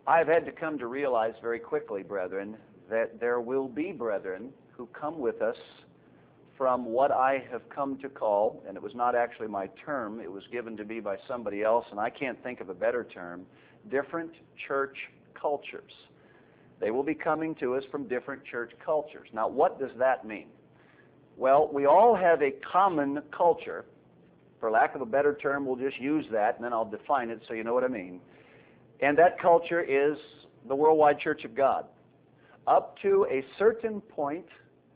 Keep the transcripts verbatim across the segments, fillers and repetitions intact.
I've had to come to realize very quickly, brethren, that there will be brethren who come with us from what I have come to call, and it was not actually my term, it was given to me by somebody else, and I can't think of a better term, different church cultures. They will be coming to us from different church cultures. Now, what does that mean? Well, we all have a common culture. For lack of a better term, we'll just use that, and then I'll define it so you know what I mean. And that culture is the Worldwide Church of God. Up to a certain point,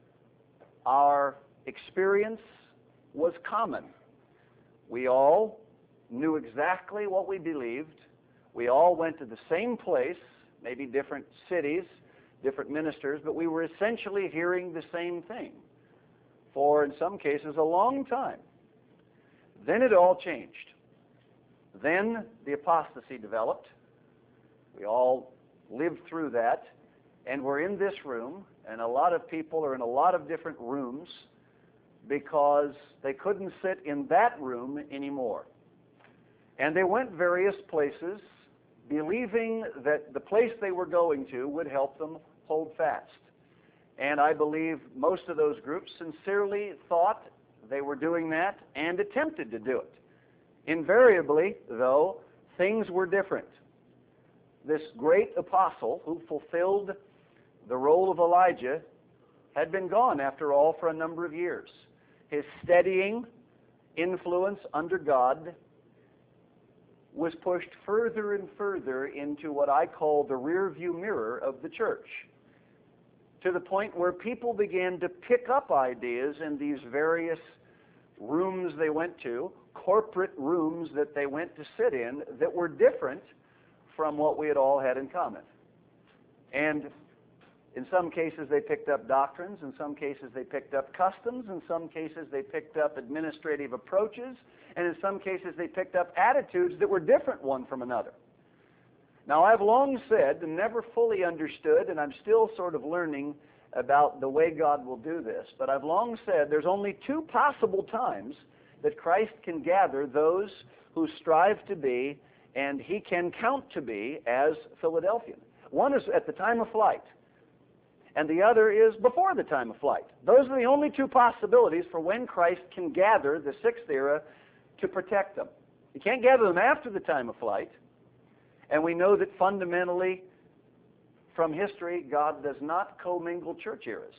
our experience was common. We all knew exactly what we believed. We all went to the same place, maybe different cities, different ministers, but we were essentially hearing the same thing for, in some cases, a long time. Then it all changed. Then the apostasy developed. We all lived through that, and we're in this room, and a lot of people are in a lot of different rooms because they couldn't sit in that room anymore. And they went various places, believing that the place they were going to would help them hold fast. And I believe most of those groups sincerely thought they were doing that and attempted to do it. Invariably, though, things were different. This great apostle who fulfilled the role of Elijah had been gone, after all, for a number of years. His steadying influence under God was pushed further and further into what I call the rear-view mirror of the church, to the point where people began to pick up ideas in these various rooms they went to, corporate rooms that they went to sit in, that were different from what we had all had in common. And in some cases they picked up doctrines, in some cases they picked up customs, in some cases they picked up administrative approaches, and in some cases they picked up attitudes that were different one from another. Now, I've long said and never fully understood, and I'm still sort of learning about the way God will do this, but I've long said there's only two possible times that Christ can gather those who strive to be, and He can count to be, as Philadelphian. One is at the time of flight, and the other is before the time of flight. Those are the only two possibilities for when Christ can gather the sixth era to protect them. He can't gather them after the time of flight, and we know that fundamentally, from history, God does not commingle church eras.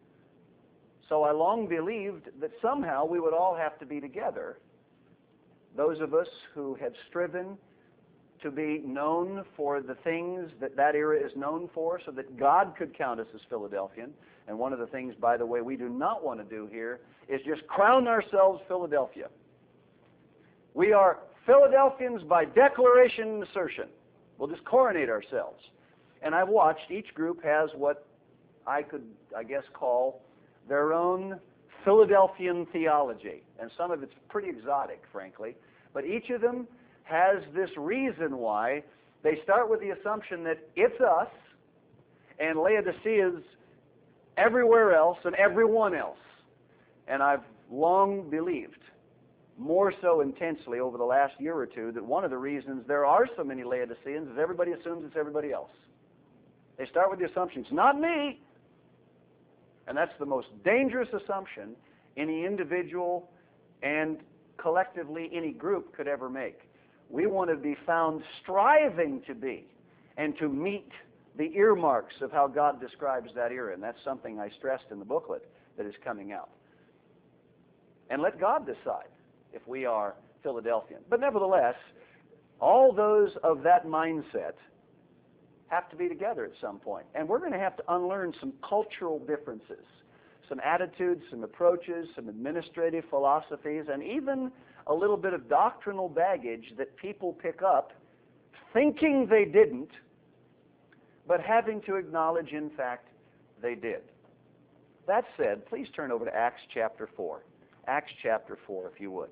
So I long believed that somehow we would all have to be together. Those of us who had striven to be known for the things that that era is known for, so that God could count us as Philadelphian. And one of the things, by the way, we do not want to do here is just crown ourselves Philadelphia. We are Philadelphians by declaration and assertion. We'll just coronate ourselves. And I've watched each group has what I could, I guess, call their own Philadelphian theology. And some of it's pretty exotic, frankly. But each of them has this reason why they start with the assumption that it's us and Laodicea's everywhere else and everyone else. And I've long believed, more so intensely over the last year or two, that one of the reasons there are so many Laodiceans is everybody assumes it's everybody else. They start with the assumption, it's not me. And that's the most dangerous assumption any individual and collectively any group could ever make. We want to be found striving to be and to meet the earmarks of how God describes that era. And that's something I stressed in the booklet that is coming out. And let God decide if we are Philadelphian. But nevertheless, all those of that mindset have to be together at some point. And we're going to have to unlearn some cultural differences, some attitudes, some approaches, some administrative philosophies, and even a little bit of doctrinal baggage that people pick up thinking they didn't, but having to acknowledge, in fact, they did. That said, please turn over to Acts chapter four. Acts chapter four, if you would.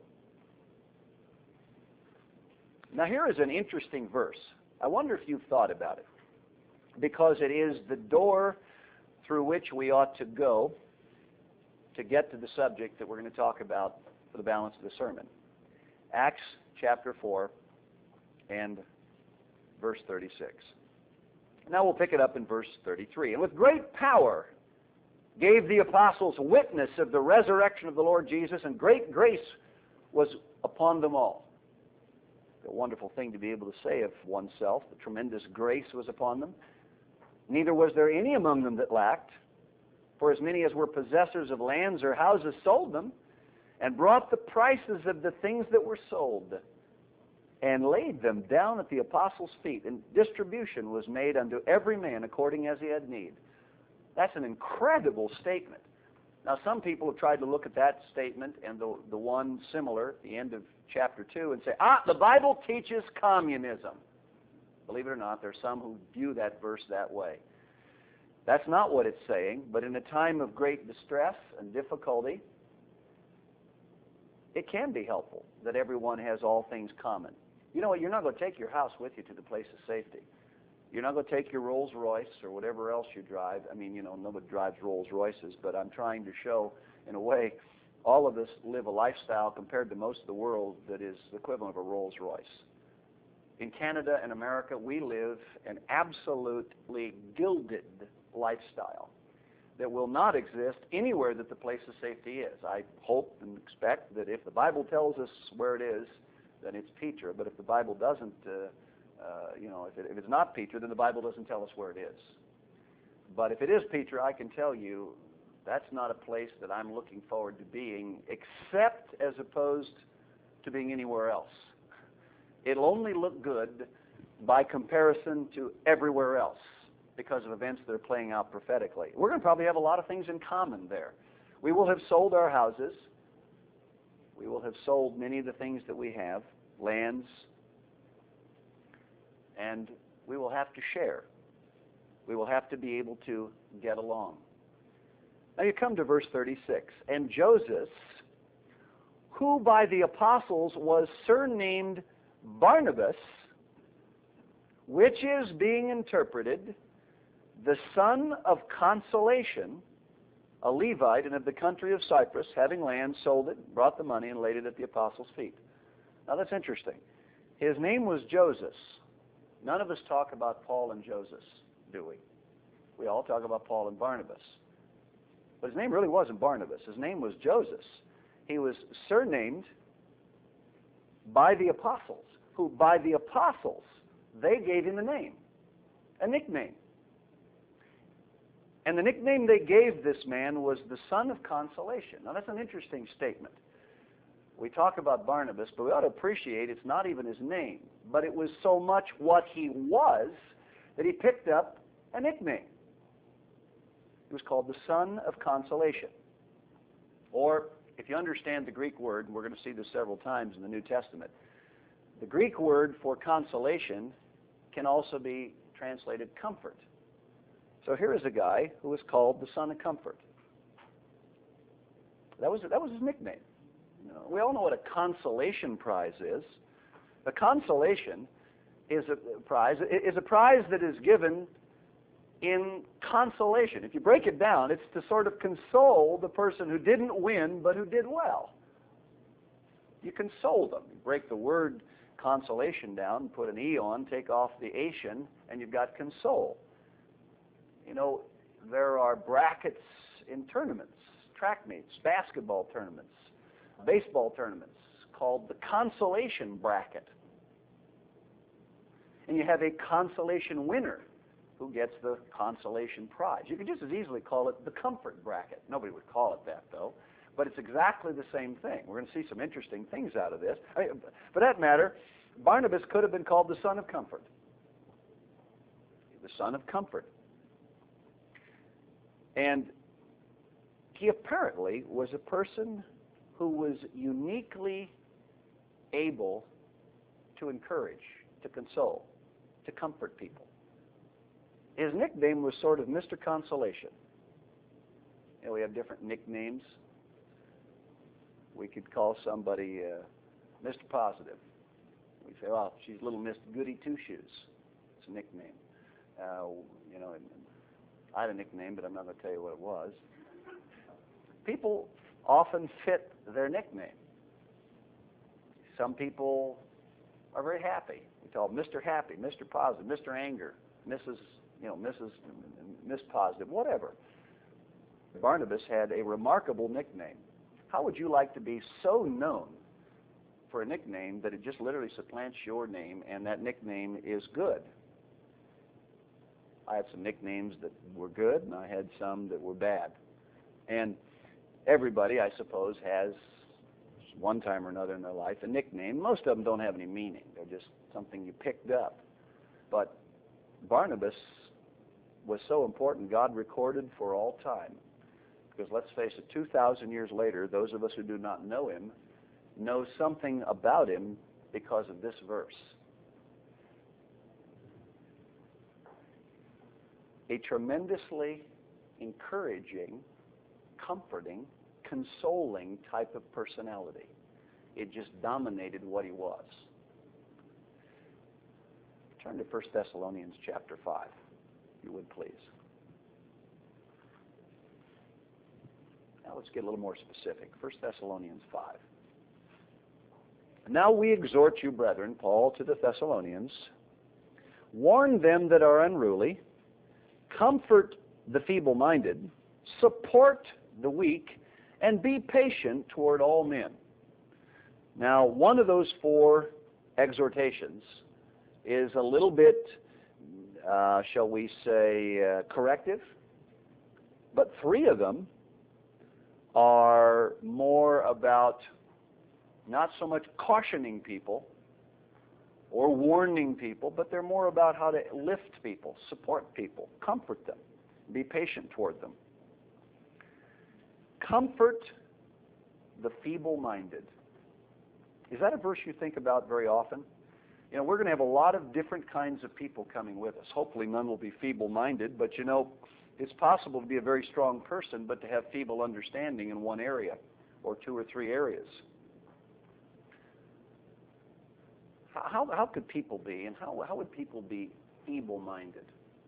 Now here is an interesting verse. I wonder if you've thought about it, because it is the door through which we ought to go to get to the subject that we're going to talk about for the balance of the sermon. Acts chapter four and verse thirty-six. Now we'll pick it up in verse thirty-three. And with great power gave the apostles witness of the resurrection of the Lord Jesus, and great grace was upon them all. A wonderful thing to be able to say of oneself. The tremendous grace was upon them. Neither was there any among them that lacked, for as many as were possessors of lands or houses sold them, and brought the prices of the things that were sold, and laid them down at the apostles' feet, and distribution was made unto every man according as he had need. That's an incredible statement. Now, some people have tried to look at that statement and the, the one similar at the end of chapter two and say, ah, the Bible teaches communism. Believe it or not, there are some who view that verse that way. That's not what it's saying, but in a time of great distress and difficulty, it can be helpful that everyone has all things common. You know what? You're not going to take your house with you to the place of safety. You're not going to take your Rolls Royce or whatever else you drive. I mean, you know, nobody drives Rolls Royces, but I'm trying to show, in a way, all of us live a lifestyle compared to most of the world that is the equivalent of a Rolls Royce. In Canada and America, we live an absolutely gilded lifestyle that will not exist anywhere that the place of safety is. I hope and expect that if the Bible tells us where it is, then it's Petra. But if the Bible doesn't, uh, uh, you know, if, it, if it's not Petra, then the Bible doesn't tell us where it is. But if it is Petra, I can tell you that's not a place that I'm looking forward to being, except as opposed to being anywhere else. It'll only look good by comparison to everywhere else because of events that are playing out prophetically. We're going to probably have a lot of things in common there. We will have sold our houses. We will have sold many of the things that we have, lands, and we will have to share. We will have to be able to get along. Now you come to verse thirty-six. And Joseph, who by the apostles was surnamed Barnabas, which is being interpreted, the son of consolation, a Levite and of the country of Cyprus, having land, sold it, brought the money, and laid it at the apostles' feet. Now that's interesting. His name was Joseph. None of us talk about Paul and Joseph, do we? We all talk about Paul and Barnabas. But his name really wasn't Barnabas. His name was Joseph. He was surnamed by the apostles, who by the apostles, they gave him a name, a nickname. And the nickname they gave this man was the son of consolation. Now that's an interesting statement. We talk about Barnabas, but we ought to appreciate it's not even his name. But it was so much what he was that he picked up a nickname. It was called the son of consolation. Or, if you understand the Greek word, and we're going to see this several times in the New Testament, the Greek word for consolation can also be translated comfort. So here is a guy who was called the son of comfort. That was, that was his nickname. You know, we all know what a consolation prize is. A consolation is a prize, is a prize that is given in consolation. If you break it down, it's to sort of console the person who didn't win but who did well. You console them. You break the word consolation down, put an E on, take off the Asian, and you've got console. You know, there are brackets in tournaments, track meets, basketball tournaments, baseball tournaments, called the consolation bracket. And you have a consolation winner who gets the consolation prize. You could just as easily call it the comfort bracket. Nobody would call it that, though. But it's exactly the same thing. We're going to see some interesting things out of this. I mean, for that matter, Barnabas could have been called the son of comfort. The son of comfort. And he apparently was a person who was uniquely able to encourage, to console, to comfort people. His nickname was sort of Mister Consolation. You know, we have different nicknames. We could call somebody uh, Mister Positive. We say, well, she's little Miss Goody Two-Shoes. It's a nickname. Uh, you know, and, and I had a nickname, but I'm not going to tell you what it was. People often fit their nickname. Some people are very happy. We call them Mister Happy, Mister Positive, Mister Anger, Missus you know, Missus Miss Positive, whatever. Barnabas had a remarkable nickname. How would you like to be so known for a nickname that it just literally supplants your name, and that nickname is good? I had some nicknames that were good, and I had some that were bad. And everybody, I suppose, has one time or another in their life a nickname. Most of them don't have any meaning. They're just something you picked up. But Barnabas was so important, God recorded for all time. Because let's face it, two thousand years later, those of us who do not know him know something about him because of this verse. A tremendously encouraging, comforting, consoling type of personality. It just dominated what he was. Turn to First Thessalonians chapter five, if you would please. Now let's get a little more specific. First Thessalonians five. Now we exhort you, brethren, Paul to the Thessalonians, warn them that are unruly, comfort the feeble-minded, support the weak, and be patient toward all men. Now, one of those four exhortations is a little bit, uh, shall we say, uh, corrective, but three of them are more about not so much cautioning people or warning people, but they're more about how to lift people, support people, comfort them, be patient toward them. Comfort the feeble-minded. Is that a verse you think about very often? You know, we're going to have a lot of different kinds of people coming with us. Hopefully none will be feeble-minded, but you know, it's possible to be a very strong person, but to have feeble understanding in one area or two or three areas. How, how could people be, and how, how would people be feeble-minded?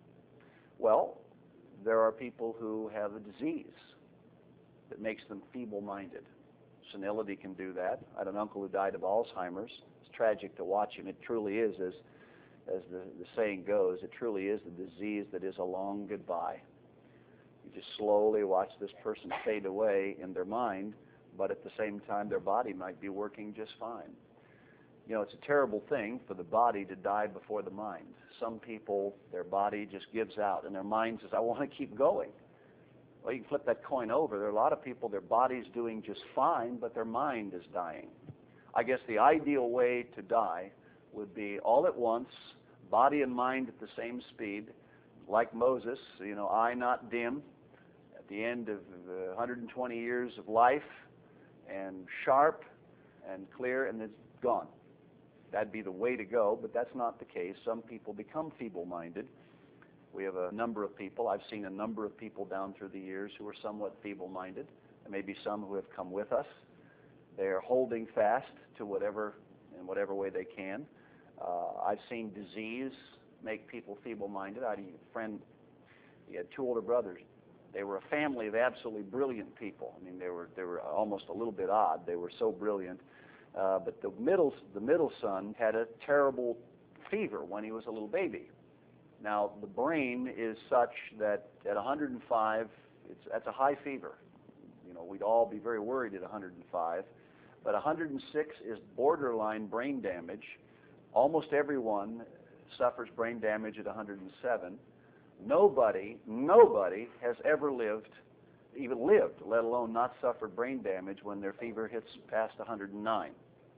Well, there are people who have a disease that makes them feeble-minded. Senility can do that. I had an uncle who died of Alzheimer's. It's tragic to watch him. It truly is, as, as the, the saying goes, it truly is the disease that is a long goodbye. You just slowly watch this person fade away in their mind, but at the same time their body might be working just fine. You know, it's a terrible thing for the body to die before the mind. Some people, their body just gives out, and their mind says, I want to keep going. Well, you can flip that coin over. There are a lot of people, their body's doing just fine, but their mind is dying. I guess the ideal way to die would be all at once, body and mind at the same speed, like Moses, you know, eye not dim, at the end of uh, one hundred twenty years of life, and sharp and clear, and it's gone. That'd be the way to go, but that's not the case. Some people become feeble-minded. We have a number of people. I've seen a number of people down through the years who are somewhat feeble-minded. There may be some who have come with us. They are holding fast to whatever, in whatever way they can. Uh, I've seen disease make people feeble-minded. I had a friend, he had two older brothers. They were a family of absolutely brilliant people. I mean, they were they were almost a little bit odd. They were so brilliant. Uh, but the middle the middle son had a terrible fever when he was a little baby. Now the brain is such that at one hundred five, it's that's a high fever. You know, we'd all be very worried at one hundred five, but one hundred six is borderline brain damage. Almost everyone suffers brain damage at one hundred seven. Nobody, nobody has ever lived, even lived, let alone not suffered brain damage when their fever hits past one hundred nine.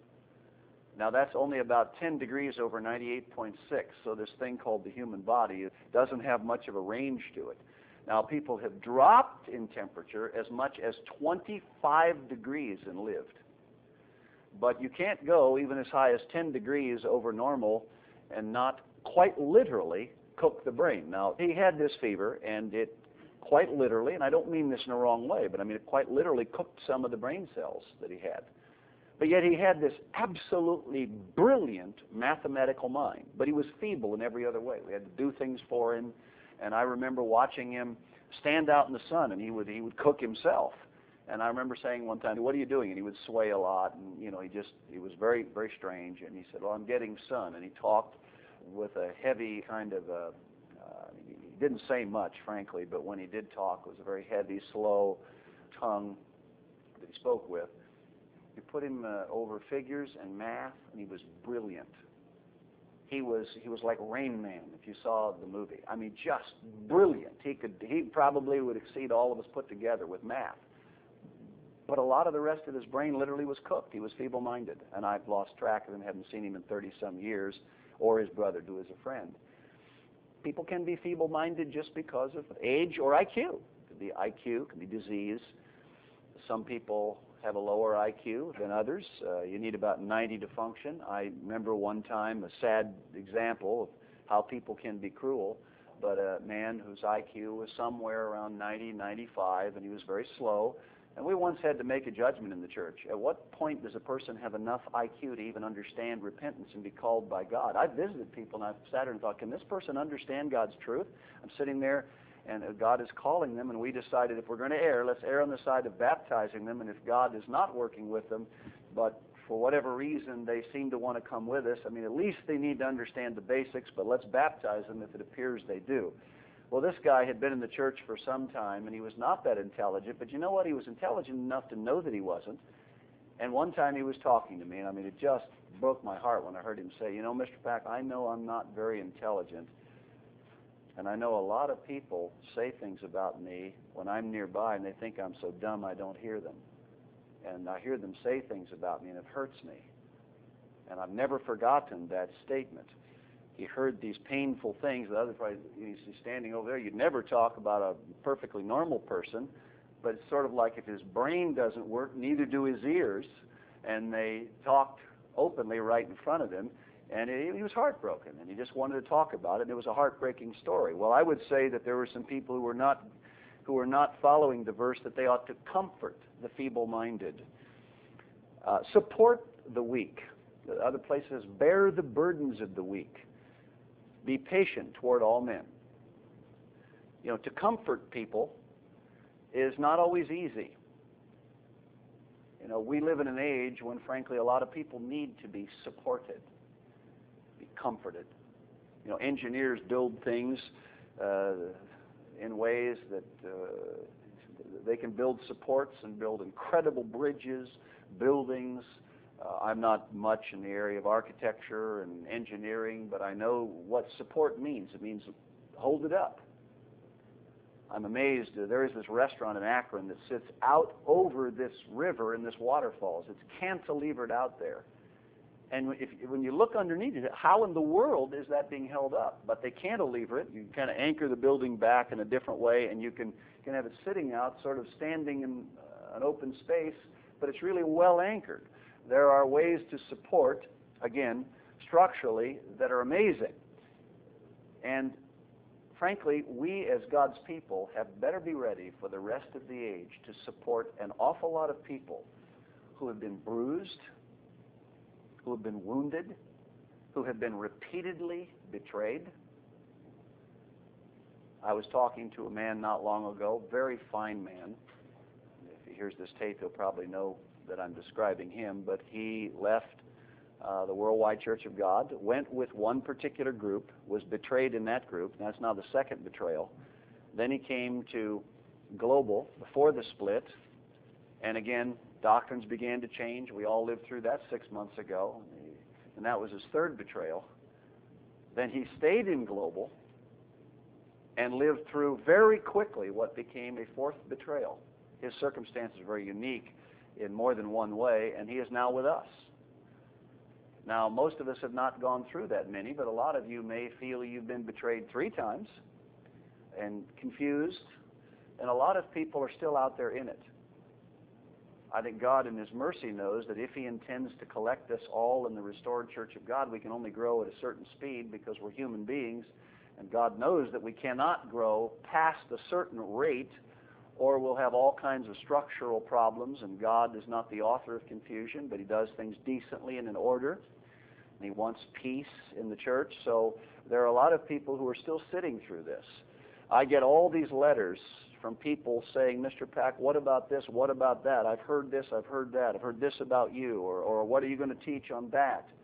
Now that's only about ten degrees over ninety-eight point six, so this thing called the human body doesn't have much of a range to it. Now people have dropped in temperature as much as twenty-five degrees and lived. But you can't go even as high as ten degrees over normal and not quite literally cook the brain. Now he had this fever, and it quite literally, and I don't mean this in a wrong way, but I mean it quite literally cooked some of the brain cells that he had. But yet he had this absolutely brilliant mathematical mind, but he was feeble in every other way. We had to do things for him, and I remember watching him stand out in the sun, and he would he would cook himself. And I remember saying one time, "What are you doing?" And he would sway a lot, and you know, he just he was very very strange. And he said, "Well, I'm getting sun," and he talked with a heavy kind of a, uh, he didn't say much, frankly, but when he did talk, it was a very heavy, slow tongue that he spoke with. You put him uh, over figures and math, and he was brilliant. He was he was like Rain Man, if you saw the movie. I mean, just brilliant. He could he probably would exceed all of us put together with math. But a lot of the rest of his brain literally was cooked. He was feeble-minded, and I've lost track of him. Haven't seen him in thirty-some years, or his brother, who is a friend. People can be feeble-minded just because of age or I Q. It could be I Q, it could be disease. Some people have a lower I Q than others. Uh, you need about ninety to function. I remember one time a sad example of how people can be cruel, but a man whose I Q was somewhere around ninety, ninety-five, and he was very slow. And we once had to make a judgment in the church. At what point does a person have enough I Q to even understand repentance and be called by God? I've visited people and I've sat there and thought, can this person understand God's truth? I'm sitting there and God is calling them, and we decided if we're going to err, let's err on the side of baptizing them. And if God is not working with them, but for whatever reason they seem to want to come with us, I mean, at least they need to understand the basics, but let's baptize them if it appears they do. Well, this guy had been in the church for some time, and he was not that intelligent, but you know what? He was intelligent enough to know that he wasn't. And one time he was talking to me, and I mean, it just broke my heart when I heard him say, you know, Mister Pack, I know I'm not very intelligent, and I know a lot of people say things about me when I'm nearby, and they think I'm so dumb I don't hear them. And I hear them say things about me, and it hurts me. And I've never forgotten that statement. He heard these painful things. The other probably, he's standing over there. You'd never talk about a perfectly normal person, but it's sort of like if his brain doesn't work, neither do his ears. And they talked openly right in front of him, and he, he was heartbroken, and he just wanted to talk about it. And it was a heartbreaking story. Well, I would say that there were some people who were not, who were not following the verse that they ought to comfort the feeble-minded, uh, support the weak. The other place says, bear the burdens of the weak. Be patient toward all men. You know, to comfort people is not always easy. You know, we live in an age when, frankly, a lot of people need to be supported, be comforted. You know, engineers build things uh, in ways that uh, they can build supports and build incredible bridges, buildings. Uh, I'm not much in the area of architecture and engineering, but I know what support means. It means hold it up. I'm amazed. Uh, there is this restaurant in Akron that sits out over this river and this waterfalls. It's cantilevered out there. And if, when you look underneath it, how in the world is that being held up? But they cantilever it. You kind of anchor the building back in a different way, and you can, can have it sitting out, sort of standing in uh, an open space, but it's really well anchored. There are ways to support, again, structurally, that are amazing. And frankly, we as God's people have better be ready for the rest of the age to support an awful lot of people who have been bruised, who have been wounded, who have been repeatedly betrayed. I was talking to a man not long ago, very fine man. If he hears this tape, he'll probably know that I'm describing him, but he left uh, the Worldwide Church of God, went with one particular group, was betrayed in that group, and that's now the second betrayal. Then he came to Global before the split, and again, doctrines began to change. We all lived through that six months ago, and that was his third betrayal. Then he stayed in Global and lived through very quickly what became a fourth betrayal. His circumstances are very unique in more than one way, and he is now with us. Now, most of us have not gone through that many, but a lot of you may feel you've been betrayed three times and confused, and a lot of people are still out there in it. I think God in His mercy knows that if He intends to collect us all in the restored Church of God, we can only grow at a certain speed because we're human beings, and God knows that we cannot grow past a certain rate or we'll have all kinds of structural problems, and God is not the author of confusion, but He does things decently and in order, and He wants peace in the church. So there are a lot of people who are still sitting through this. I get all these letters from people saying, Mister Pack, what about this, what about that? I've heard this, I've heard that, I've heard this about you, or, or what are you going to teach on that?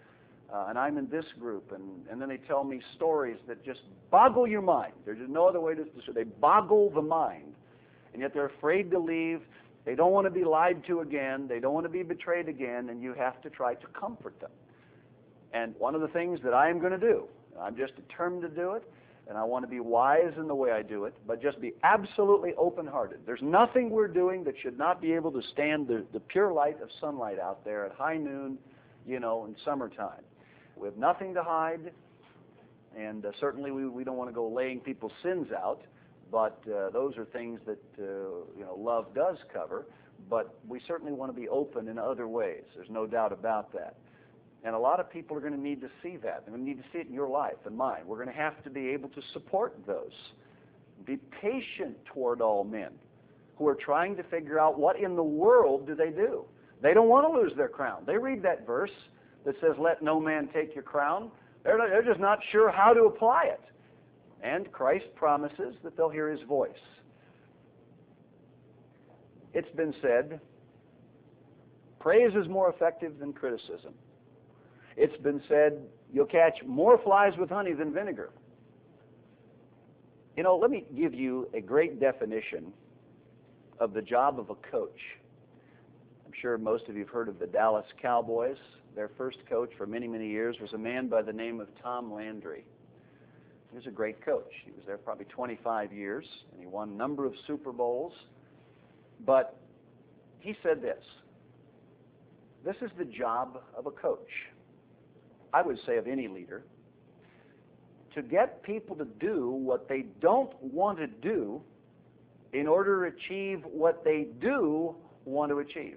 uh, and I'm in this group, and, and then they tell me stories that just boggle your mind. There's just no other way to describe it. They boggle the mind, and yet they're afraid to leave. They don't want to be lied to again. They don't want to be betrayed again, and you have to try to comfort them. And one of the things that I am going to do, I'm just determined to do it, and I want to be wise in the way I do it, but just be absolutely open-hearted. There's nothing we're doing that should not be able to stand the, the pure light of sunlight out there at high noon, you know, in summertime. We have nothing to hide, and uh, certainly we, we don't want to go laying people's sins out, but uh, those are things that uh, you know, love does cover, but we certainly want to be open in other ways. There's no doubt about that. And a lot of people are going to need to see that. They're going to need to see it in your life and mine. We're going to have to be able to support those. Be patient toward all men who are trying to figure out what in the world do they do. They don't want to lose their crown. They read that verse that says, let no man take your crown. They're, not, they're just not sure how to apply it. And Christ promises that they'll hear his voice. It's been said, praise is more effective than criticism. It's been said, you'll catch more flies with honey than vinegar. You know, let me give you a great definition of the job of a coach. I'm sure most of you have heard of the Dallas Cowboys. Their first coach for many, many years was a man by the name of Tom Landry. He was a great coach. He was there probably twenty-five years, and he won a number of Super Bowls. But he said this, this is the job of a coach, I would say of any leader, to get people to do what they don't want to do in order to achieve what they do want to achieve.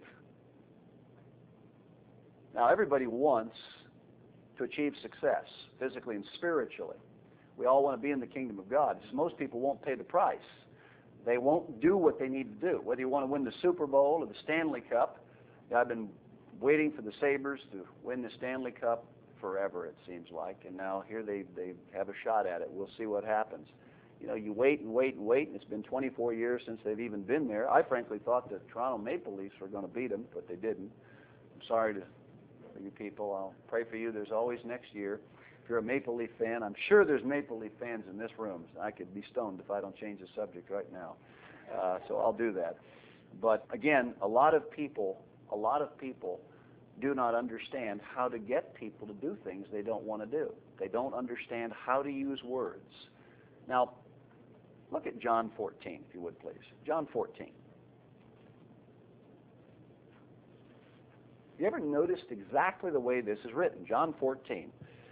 Now, everybody wants to achieve success, physically and spiritually. We all want to be in the kingdom of God. So most people won't pay the price. They won't do what they need to do. Whether you want to win the Super Bowl or the Stanley Cup, I've been waiting for the Sabres to win the Stanley Cup forever, it seems like, and now here they, they have a shot at it. We'll see what happens. You know, you wait and wait and wait, and it's been twenty-four years since they've even been there. I frankly thought the Toronto Maple Leafs were going to beat them, but they didn't. I'm sorry to for you people. I'll pray for you. There's always next year. If you're a Maple Leaf fan, I'm sure there's Maple Leaf fans in this room. I could be stoned if I don't change the subject right now. Uh, so I'll do that. But again, a lot of people, a lot of people do not understand how to get people to do things they don't want to do. They don't understand how to use words. Now, look at John fourteen, if you would, please. John fourteen. You ever noticed exactly the way this is written? John fourteen.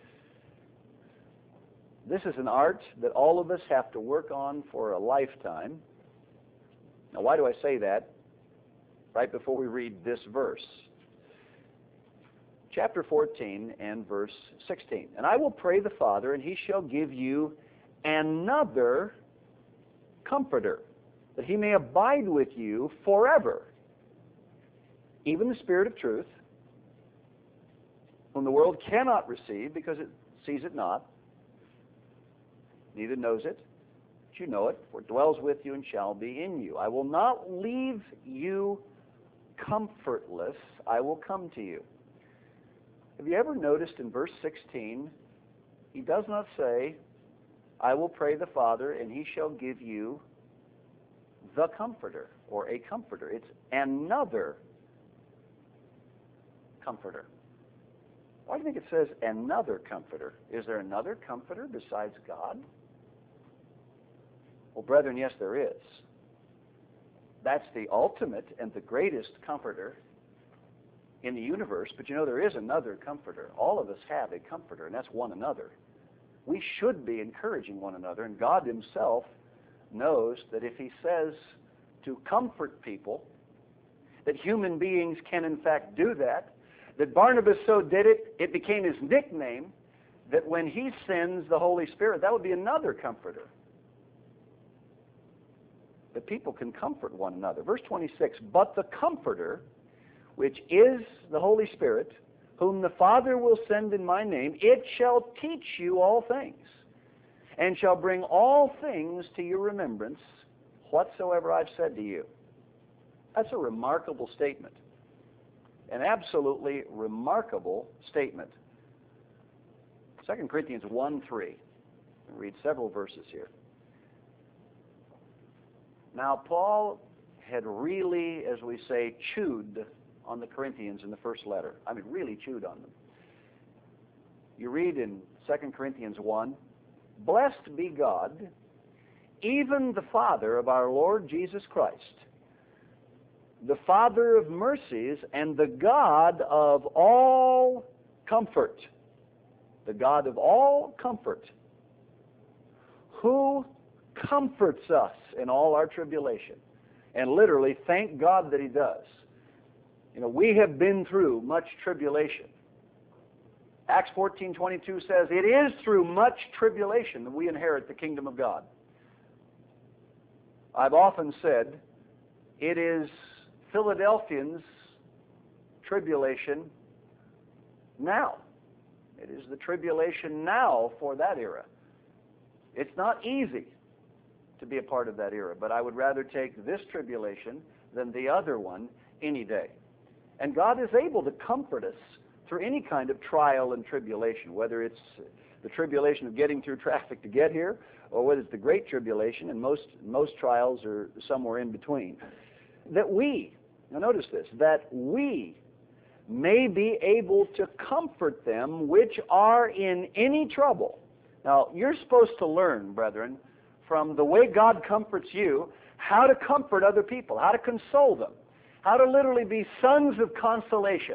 This is an art that all of us have to work on for a lifetime. Now, why do I say that right before we read this verse? Chapter fourteen and verse sixteen. And I will pray the Father, and he shall give you another Comforter, that he may abide with you forever, even the Spirit of truth, whom the world cannot receive because it sees it not, neither knows it, but you know it, for it dwells with you and shall be in you. I will not leave you comfortless, I will come to you. Have you ever noticed in verse sixteen, he does not say, I will pray the Father, and he shall give you the Comforter, or a Comforter. It's another Comforter. Why do you think it says another Comforter? Is there another Comforter besides God? Well, brethren, yes, there is. That's the ultimate and the greatest Comforter in the universe, but you know, there is another Comforter. All of us have a Comforter, and that's one another. We should be encouraging one another, and God himself knows that if he says to comfort people, that human beings can in fact do that, that Barnabas so did it, it became his nickname, that when he sends the Holy Spirit, that would be another Comforter. That people can comfort one another. Verse twenty-six, but the Comforter, which is the Holy Spirit, whom the Father will send in my name, it shall teach you all things, and shall bring all things to your remembrance, whatsoever I've said to you. That's a remarkable statement. An absolutely remarkable statement. Second Corinthians one three. I'll read several verses here. Now, Paul had really, as we say, chewed on the Corinthians in the first letter. I mean, really chewed on them. You read in Second Corinthians one, "Blessed be God, even the Father of our Lord Jesus Christ, the Father of mercies and the God of all comfort." The God of all comfort, who comforts us in all our tribulation. And literally, thank God that He does. You know, we have been through much tribulation. Acts fourteen twenty-two says, "It is through much tribulation that we inherit the kingdom of God." I've often said, it is Philadelphians' tribulation now. It is the tribulation now for that era. It's not easy to be a part of that era, but I would rather take this tribulation than the other one any day. And God is able to comfort us through any kind of trial and tribulation, whether it's the tribulation of getting through traffic to get here, or whether it's the great tribulation, and most, most trials are somewhere in between. That we, now notice this, that we may be able to comfort them which are in any trouble. Now, you're supposed to learn, brethren, from the way God comforts you, how to comfort other people, how to console them, how to literally be sons of consolation.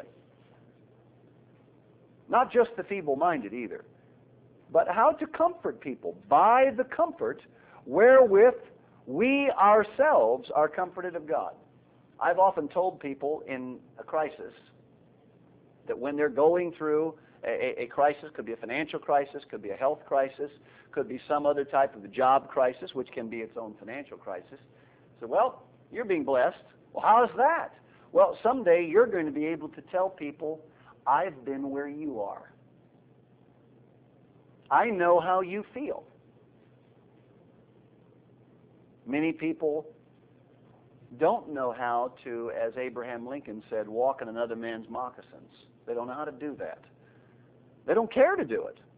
Not just the feeble-minded either, but how to comfort people by the comfort wherewith we ourselves are comforted of God. I've often told people in a crisis that when they're going through a, a crisis, could be a financial crisis, could be a health crisis, could be some other type of a job crisis, which can be its own financial crisis. So, well, you're being blessed. Well, how is that? Well, someday you're going to be able to tell people, I've been where you are. I know how you feel. Many people don't know how to, as Abraham Lincoln said, walk in another man's moccasins. They don't know how to do that. They don't care to do it.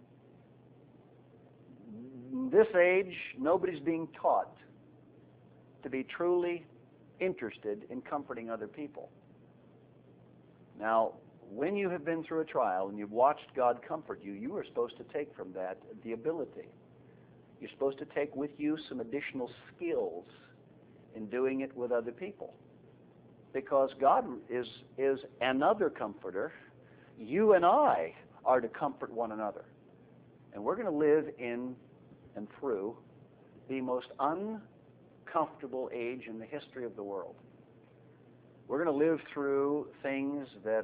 This age, nobody's being taught to be truly interested in comforting other people. Now, when you have been through a trial and you've watched God comfort you, you are supposed to take from that the ability. You're supposed to take with you some additional skills in doing it with other people. Because God is, is another comforter. You and I are to comfort one another. And we're going to live in and through the most uncomfortable age in the history of the world. We're going to live through things that,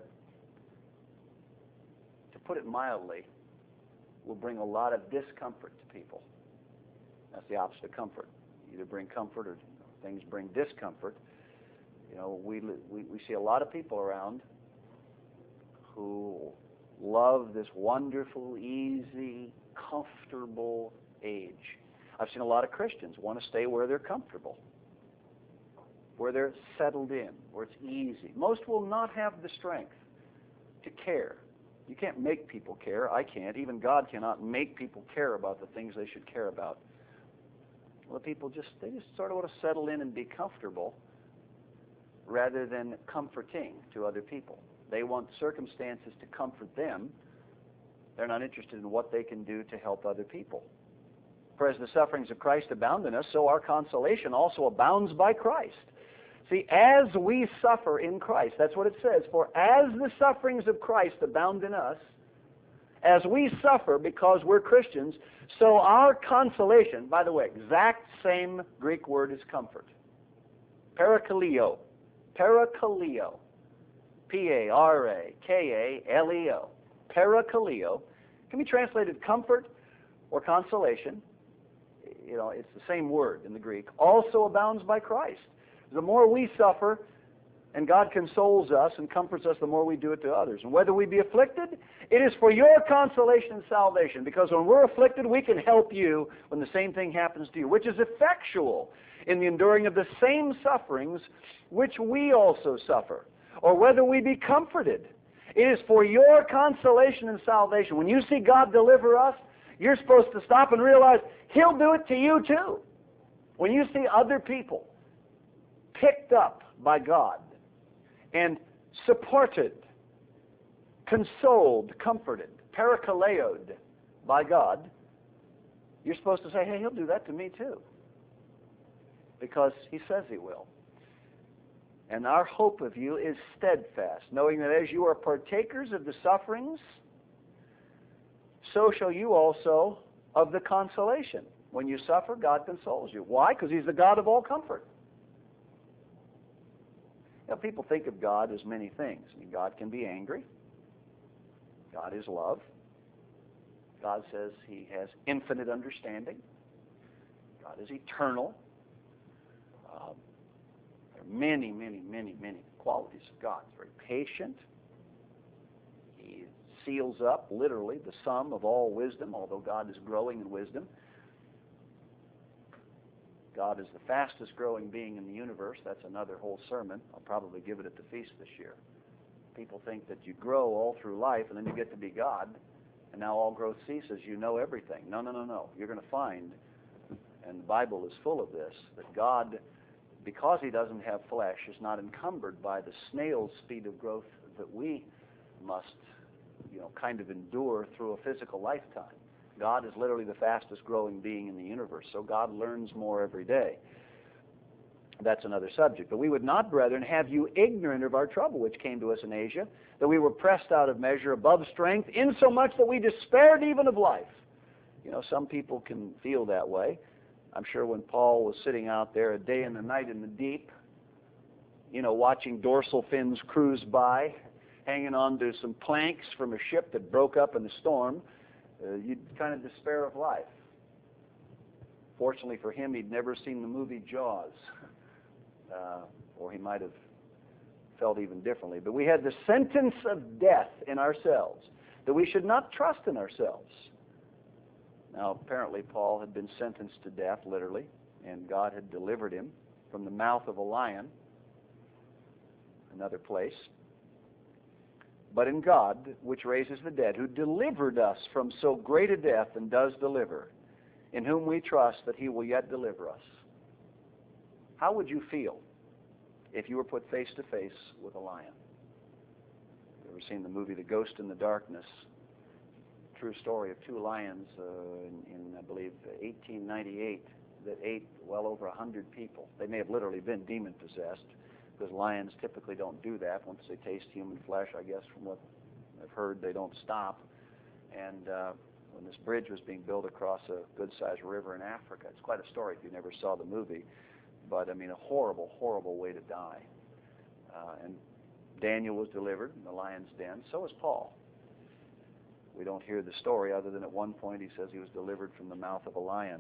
to put it mildly, will bring a lot of discomfort to people. That's the opposite of comfort. Either bring comfort or things bring discomfort. You know, we, we, we see a lot of people around who love this wonderful, easy, comfortable age. I've seen a lot of Christians want to stay where they're comfortable, where they're settled in, where it's easy. Most will not have the strength to care. You can't make people care. I can't. Even God cannot make people care about the things they should care about. Well, people just, they just sort of want to settle in and be comfortable rather than comforting to other people. They want circumstances to comfort them. They're not interested in what they can do to help other people. For as the sufferings of Christ abound in us, so our consolation also abounds by Christ. See, as we suffer in Christ, that's what it says, for as the sufferings of Christ abound in us, as we suffer because we're Christians, so our consolation, by the way, exact same Greek word as comfort. Parakaleo. Parakaleo. P A R A K A L E O. Parakaleo can be translated comfort or consolation. You know, it's the same word in the Greek. Also abounds by Christ. The more we suffer, and God consoles us and comforts us, the more we do it to others. And whether we be afflicted, it is for your consolation and salvation. Because when we're afflicted, we can help you when the same thing happens to you, which is effectual in the enduring of the same sufferings which we also suffer. Or whether we be comforted, It is for your consolation and salvation. When you see God deliver us, you're supposed to stop and realize He'll do it to you too. When you see other people picked up by God and supported, consoled, comforted, parakaleoed by God, you're supposed to say, hey, He'll do that to me too. Because He says He will. And our hope of you is steadfast, knowing that as you are partakers of the sufferings, so shall you also of the consolation. When you suffer, God consoles you. Why? Because He's the God of all comfort. You know, people think of God as many things. I mean, God can be angry. God is love. God says He has infinite understanding. God is eternal. Um, there are many, many, many, many qualities of God. He's very patient. He seals up, literally, the sum of all wisdom, although God is growing in wisdom. God is the fastest growing being in the universe. That's another whole sermon. I'll probably give it at the feast this year. People think that you grow all through life and then you get to be God, and now all growth ceases. You know everything. No, no, no, no. You're going to find, and the Bible is full of this, that God, because He doesn't have flesh, is not encumbered by the snail's speed of growth that we must, you know, kind of endure through a physical lifetime. God is literally the fastest growing being in the universe, so God learns more every day. That's another subject. But we would not, brethren, have you ignorant of our trouble which came to us in Asia, that we were pressed out of measure above strength, insomuch that we despaired even of life. You know, some people can feel that way. I'm sure when Paul was sitting out there a day and a night in the deep, you know, watching dorsal fins cruise by, hanging on to some planks from a ship that broke up in a storm, uh, you'd kind of despair of life. Fortunately for him, he'd never seen the movie Jaws. Uh, or he might have felt even differently. But we had the sentence of death in ourselves, that we should not trust in ourselves. Now, apparently Paul had been sentenced to death, literally, and God had delivered him from the mouth of a lion, another place. But in God, which raises the dead, who delivered us from so great a death and does deliver, in whom we trust that He will yet deliver us. How would you feel if you were put face to face with a lion? You ever seen the movie The Ghost in the Darkness? True story of two lions uh, in, in, I believe, eighteen ninety-eight that ate well over a hundred people. They may have literally been demon-possessed, because lions typically don't do that. Once they taste human flesh, I guess from what I've heard, they don't stop. And uh, when this bridge was being built across a good-sized river in Africa, it's quite a story if you never saw the movie. But, I mean, a horrible, horrible way to die. Uh, and Daniel was delivered in the lion's den. So was Paul. We don't hear the story other than at one point he says he was delivered from the mouth of a lion.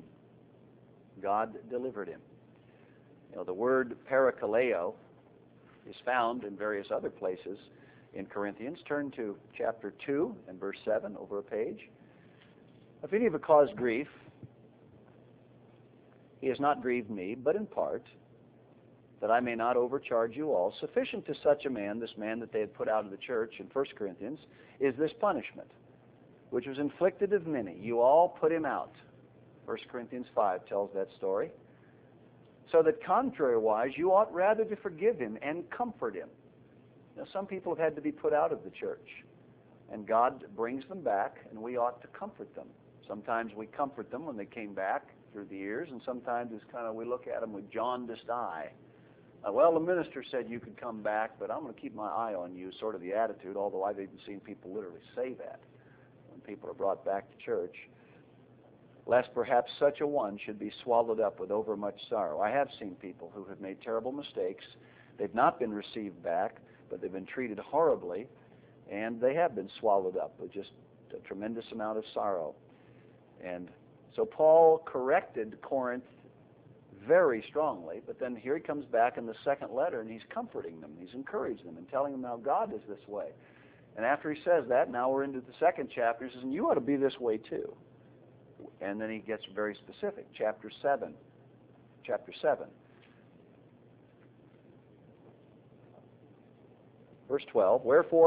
God delivered him. You know, the word parakaleo is found in various other places in Corinthians. Turn to chapter two and verse seven over a page. If any have caused grief, He has not grieved me, but in part, that I may not overcharge you all. Sufficient to such a man, this man that they had put out of the church in First Corinthians, is this punishment, which was inflicted of many. You all put him out. First Corinthians five tells that story. So that contrariwise, you ought rather to forgive him and comfort him. Now, some people have had to be put out of the church, and God brings them back, and we ought to comfort them. Sometimes we comfort them when they came back through the years, and sometimes it's kind of, we look at them with jaundiced eye. Uh, well, the minister said you could come back, but I'm going to keep my eye on you, sort of the attitude, although I've even seen people literally say that when people are brought back to church, lest perhaps such a one should be swallowed up with overmuch sorrow. I have seen people who have made terrible mistakes. They've not been received back, but they've been treated horribly, and they have been swallowed up with just a tremendous amount of sorrow. And so Paul corrected Corinth very strongly, but then here he comes back in the second letter, and he's comforting them, he's encouraging them, and telling them how God is this way. And after he says that, now we're into the second chapter, he says, and you ought to be this way too. And then he gets very specific, chapter seven. Chapter seven. Verse twelve, wherefore,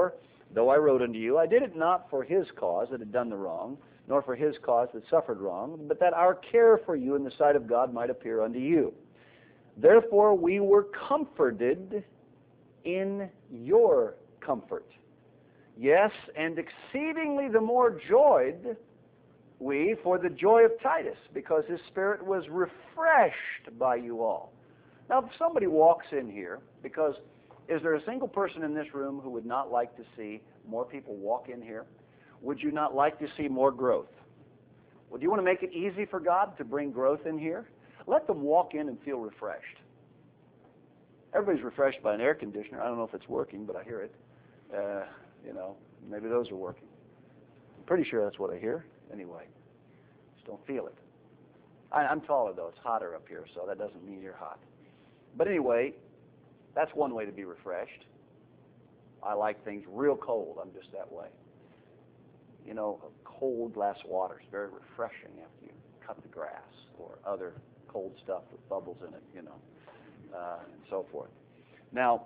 though I wrote unto you, I did it not for his cause that had done the wrong, nor for his cause that suffered wrong, but that our care for you in the sight of God might appear unto you. Therefore we were comforted in your comfort. Yes, and exceedingly the more joyed we for the joy of Titus, because his spirit was refreshed by you all. Now, if somebody walks in here, because is there a single person in this room who would not like to see more people walk in here? Would you not like to see more growth? Would you want to make it easy for God to bring growth in here? Let them walk in and feel refreshed. Everybody's refreshed by an air conditioner. I don't know if it's working, but I hear it. Uh, you know, maybe those are working. I'm pretty sure that's what I hear. Anyway, just don't feel it. I, I'm taller, though. It's hotter up here, so that doesn't mean you're hot. But anyway, that's one way to be refreshed. I like things real cold. I'm just that way. You know, a cold glass of water is very refreshing after you cut the grass or other cold stuff with bubbles in it, you know, uh, and so forth. Now,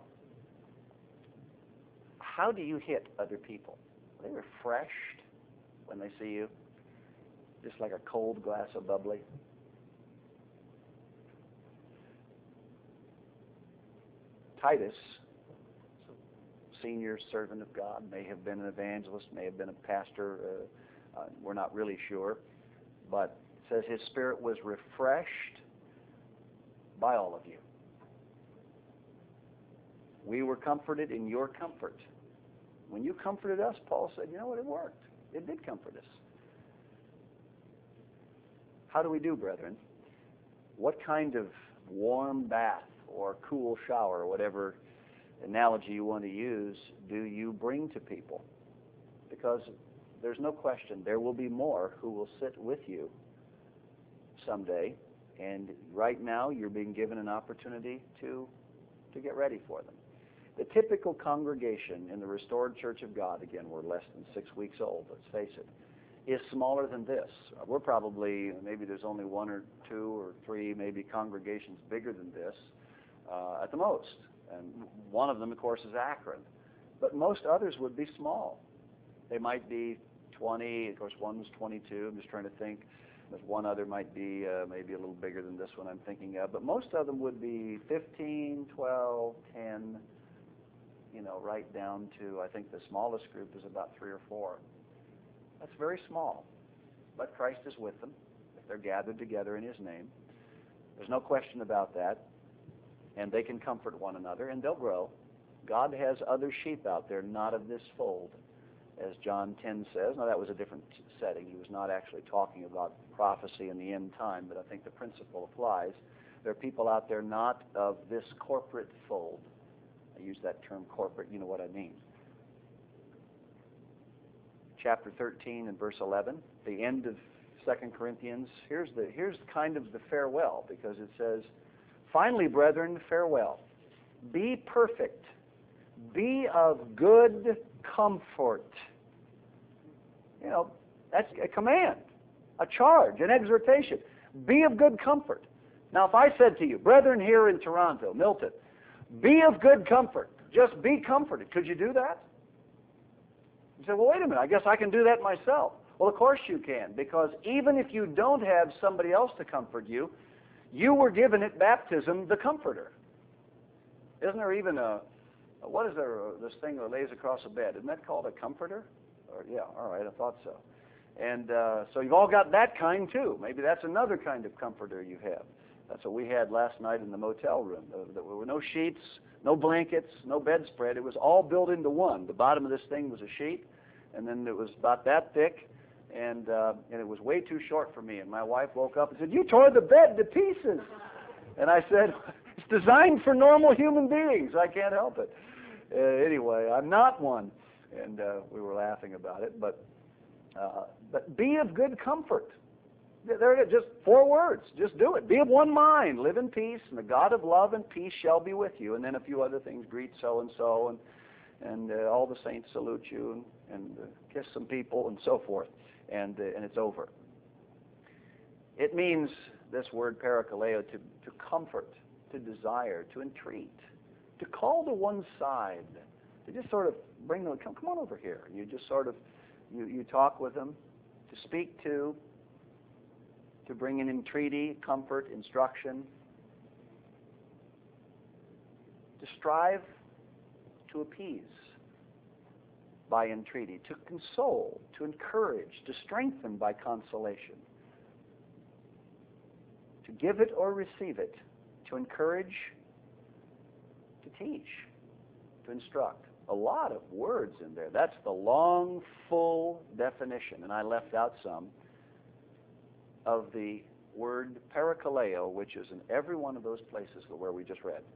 how do you hit other people? Are they refreshed when they see you? Just like a cold glass of bubbly? Titus, senior servant of God, may have been an evangelist, may have been a pastor, uh, uh, we're not really sure, but it says his spirit was refreshed by all of you. We were comforted in your comfort. When you comforted us, Paul said, you know what, it worked. It did comfort us. How do we do, brethren? What kind of warm bath or cool shower, or whatever analogy you want to use, do you bring to people? Because there's no question there will be more who will sit with you someday, and right now you're being given an opportunity to to get ready for them. The typical congregation in the Restored Church of God, again, we're less than six weeks old, let's face it, is smaller than this. We're probably, maybe there's only one or two or three maybe congregations bigger than this uh, at the most. And one of them, of course, is Akron. But most others would be small. They might be twenty. Of course, one was twenty-two. I'm just trying to think. There's one other might be uh, maybe a little bigger than this one I'm thinking of. But most of them would be fifteen, twelve, ten, you know, right down to, I think the smallest group is about three or four. That's very small. But Christ is with them if they're gathered together in his name. There's no question about that. And they can comfort one another, and they'll grow. God has other sheep out there, not of this fold, as John ten says. Now, that was a different setting. He was not actually talking about prophecy in the end time, but I think the principle applies. There are people out there not of this corporate fold. I use that term corporate, you know what I mean. Chapter thirteen and verse eleven, the end of Second Corinthians. Here's the here's kind of the farewell, because it says, finally, brethren, farewell. Be perfect. Be of good comfort. You know, that's a command, a charge, an exhortation. Be of good comfort. Now, if I said to you, brethren here in Toronto, Milton, be of good comfort, just be comforted, could you do that? You say, well, wait a minute, I guess I can do that myself. Well, of course you can, because even if you don't have somebody else to comfort you, you were given at baptism the Comforter. Isn't there even a, what is there, this thing that lays across a bed? Isn't that called a comforter? Or, yeah, all right, I thought so. And uh, so you've all got that kind too. Maybe that's another kind of comforter you have. That's what we had last night in the motel room. There were no sheets, no blankets, no bedspread. It was all built into one. The bottom of this thing was a sheet, and then it was about that thick. And uh, and it was way too short for me. And my wife woke up and said, you tore the bed to pieces. And I said, it's designed for normal human beings. I can't help it. Uh, anyway, I'm not one. And uh, we were laughing about it. But uh, but be of good comfort. There it is, just four words. Just do it. Be of one mind. Live in peace, and the God of love and peace shall be with you. And then a few other things. Greet so-and-so, and, and uh, all the saints salute you, and, and uh, kiss some people, and so forth. And, uh, and it's over. It means, this word parakaleo, to, to comfort, to desire, to entreat, to call to one side, to just sort of bring them, come, come on over here. You just sort of, you, you talk with them, to speak to, to bring in entreaty, comfort, instruction, to strive to appease by entreaty, to console, to encourage, to strengthen by consolation, to give it or receive it, to encourage, to teach, to instruct. A lot of words in there. That's the long, full definition, and I left out some of the word parakaleo, which is in every one of those places where we just read.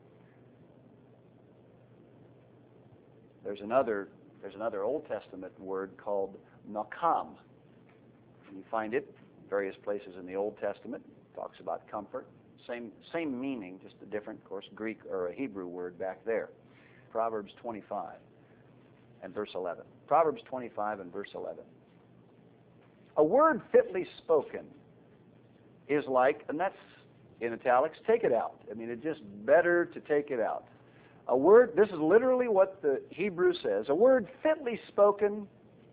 There's another, there's another Old Testament word called nakam. You find it in various places in the Old Testament. It talks about comfort. Same, same meaning, just a different, of course, Greek or a Hebrew word back there. Proverbs twenty-five and verse eleven. Proverbs twenty-five and verse eleven. A word fitly spoken is like, and that's in italics, take it out. I mean, it's just better to take it out. A word, this is literally what the Hebrew says, a word fitly spoken,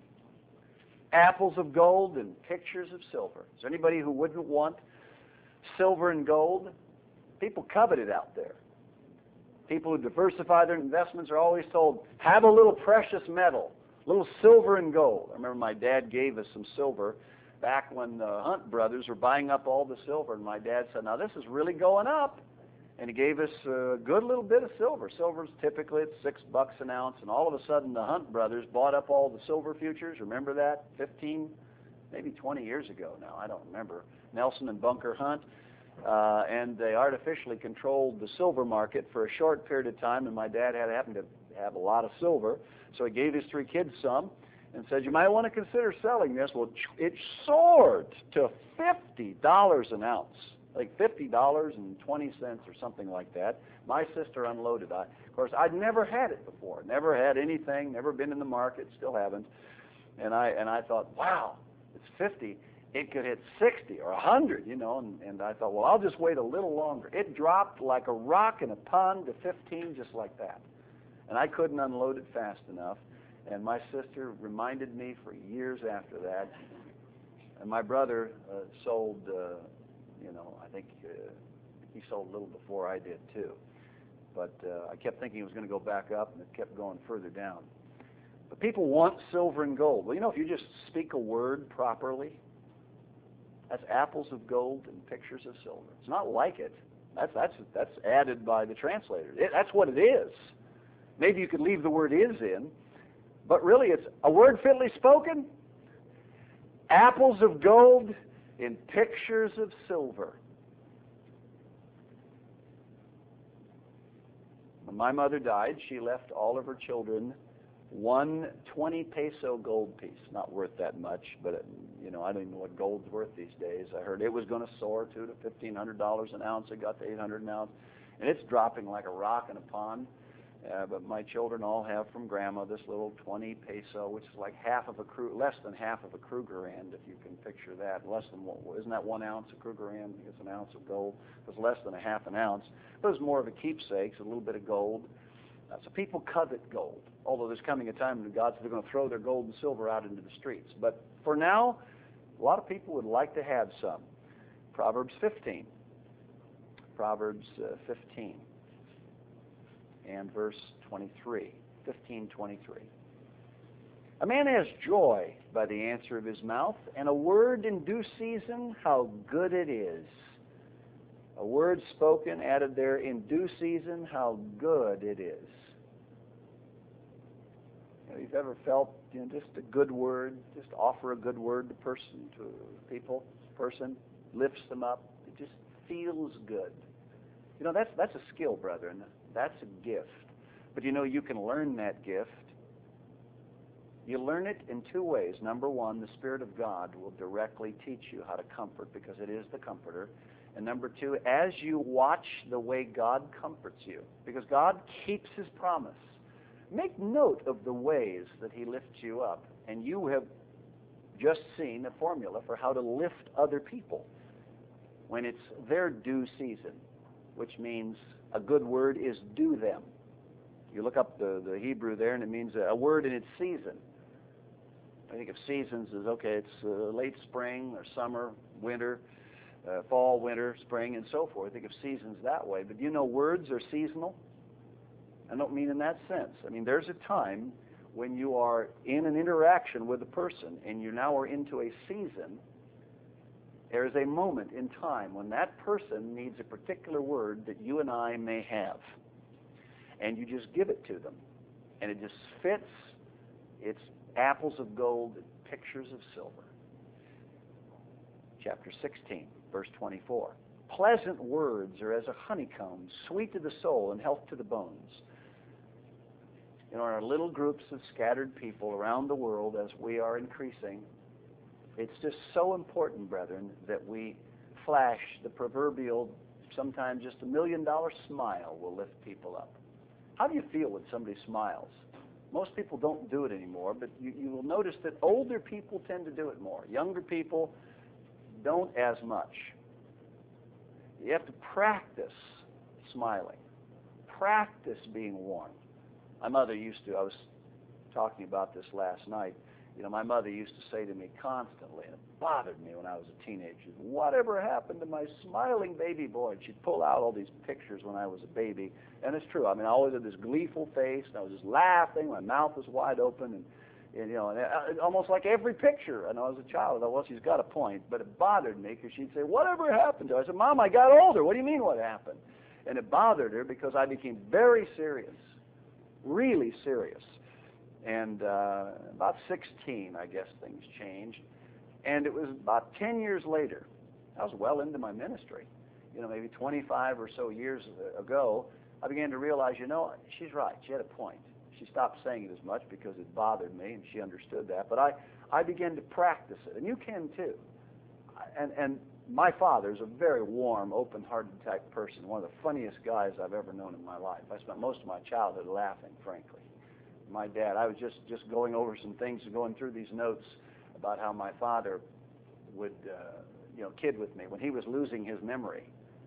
apples of gold and pictures of silver. Is there anybody who wouldn't want silver and gold? People covet it out there. People who diversify their investments are always told, have a little precious metal, a little silver and gold. I remember my dad gave us some silver back when the Hunt brothers were buying up all the silver, and my dad said, now this is really going up. And he gave us a good little bit of silver. Silver's typically at six bucks an ounce, and all of a sudden the Hunt brothers bought up all the silver futures. Remember that? fifteen, maybe twenty years ago now. I don't remember. Nelson and Bunker Hunt. Uh, and they artificially controlled the silver market for a short period of time, and my dad had happened to have a lot of silver, so he gave his three kids some and said, you might want to consider selling this. Well, it soared to fifty dollars an ounce, like fifty dollars and twenty cents or something like that. My sister unloaded. I, of course, I'd never had it before, never had anything, never been in the market, still haven't. And I, and I thought, wow, it's fifty. It could hit sixty or one hundred, you know, and, and I thought, well, I'll just wait a little longer. It dropped like a rock in a pond to fifteen, just like that. And I couldn't unload it fast enough. And my sister reminded me for years after that. And my brother uh, sold, uh, you know, I think uh, he sold a little before I did too. But uh, I kept thinking it was going to go back up, and it kept going further down. But people want silver and gold. Well, you know, if you just speak a word properly, that's apples of gold and pictures of silver. It's not like it. That's that's that's added by the translator. It, that's what it is. Maybe you could leave the word "is" in, but really it's a word fitly spoken, apples of gold in pictures of silver. When my mother died, she left all of her children one twenty peso gold piece. Not worth that much, but it, you know, I don't even know what gold's worth these days. I heard it was going to soar to to fifteen hundred dollars an ounce. It got to eight hundred an ounce, and it's dropping like a rock in a pond. Uh, but my children all have from Grandma this little twenty peso, which is like half of a Kru- less than half of a Krugerrand, if you can picture that. Less than one, isn't that one ounce of Krugerrand? I think it's an ounce of gold. It was less than a half an ounce, but it's more of a keepsake, a little bit of gold. Uh, so people covet gold, although there's coming a time when God says they're going to throw their gold and silver out into the streets. But for now, a lot of people would like to have some. Proverbs fifteen. Proverbs uh, fifteen and verse twenty-three. fifteen twenty-three. A man has joy by the answer of his mouth, and a word in due season, how good it is. A word spoken, added there, in due season, how good it is. You know, you've ever felt, you know, just a good word, just offer a good word to person, to people, person, lifts them up. It just feels good. You know, that's that's a skill, brethren. That's a gift. But you know, you can learn that gift. You learn it in two ways. Number one, the Spirit of God will directly teach you how to comfort, because it is the comforter. And number two, as you watch the way God comforts you, because God keeps His promise, make note of the ways that He lifts you up. And you have just seen a formula for how to lift other people when it's their due season, which means a good word is due them. You look up the, the Hebrew there, and it means a, a word in its season. I think of seasons as, okay, it's uh, late spring or summer, winter, uh, fall, winter, spring, and so forth. I think of seasons that way. But you know words are seasonal? I don't mean in that sense. I mean, there's a time when you are in an interaction with a person and you now are into a season. There is a moment in time when that person needs a particular word that you and I may have. And you just give it to them. And it just fits. It's apples of gold and pictures of silver. Chapter sixteen, verse twenty-four. Pleasant words are as a honeycomb, sweet to the soul and health to the bones. You know, in our little groups of scattered people around the world, as we are increasing, it's just so important, brethren, that we flash the proverbial, sometimes just a million dollar smile will lift people up. How do you feel when somebody smiles? Most people don't do it anymore, but you, you will notice that older people tend to do it more. Younger people don't as much. You have to practice smiling. Practice being warm. My mother used to, I was talking about this last night, you know, my mother used to say to me constantly, and it bothered me when I was a teenager, whatever happened to my smiling baby boy? And she'd pull out all these pictures when I was a baby, and it's true. I mean, I always had this gleeful face, and I was just laughing, my mouth was wide open, and, and you know, and it, almost like every picture. And I was a child, I thought, well, she's got a point, but it bothered me because she'd say, whatever happened to her? I said, Mom, I got older. What do you mean what happened? And it bothered her because I became very serious, really serious. And uh, about sixteen, I guess, things changed. And it was about ten years later, I was well into my ministry, you know, maybe twenty-five or so years ago, I began to realize, you know, she's right. She had a point. She stopped saying it as much because it bothered me, and she understood that. But I, I began to practice it, and you can too. And, and my father is a very warm, open-hearted type person, one of the funniest guys I've ever known in my life. I spent most of my childhood laughing, frankly. My dad, I was just, just going over some things, going through these notes about how my father would, uh, you know, kid with me. When he was losing his memory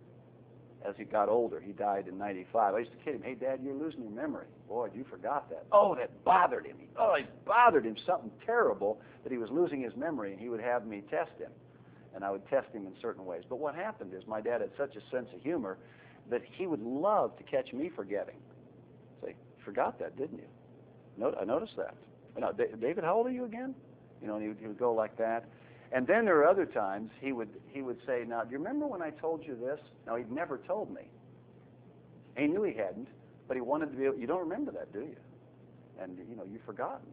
as he got older, he died in ninety-five. I used to kid him, hey, Dad, you're losing your memory. Boy, you forgot that. Oh, that bothered him. Oh, it bothered him, something terrible, that he was losing his memory, and he would have me test him. And I would test him in certain ways. But what happened is my dad had such a sense of humor that he would love to catch me forgetting. Say, forgot that, didn't you? No, I noticed that. Now, David, how old are you again? You know, and he would, he would go like that. And then there are other times he would he would say, now, do you remember when I told you this? Now, he'd never told me. He knew he hadn't, but he wanted to be able, you don't remember that, do you? And, you know, you've forgotten.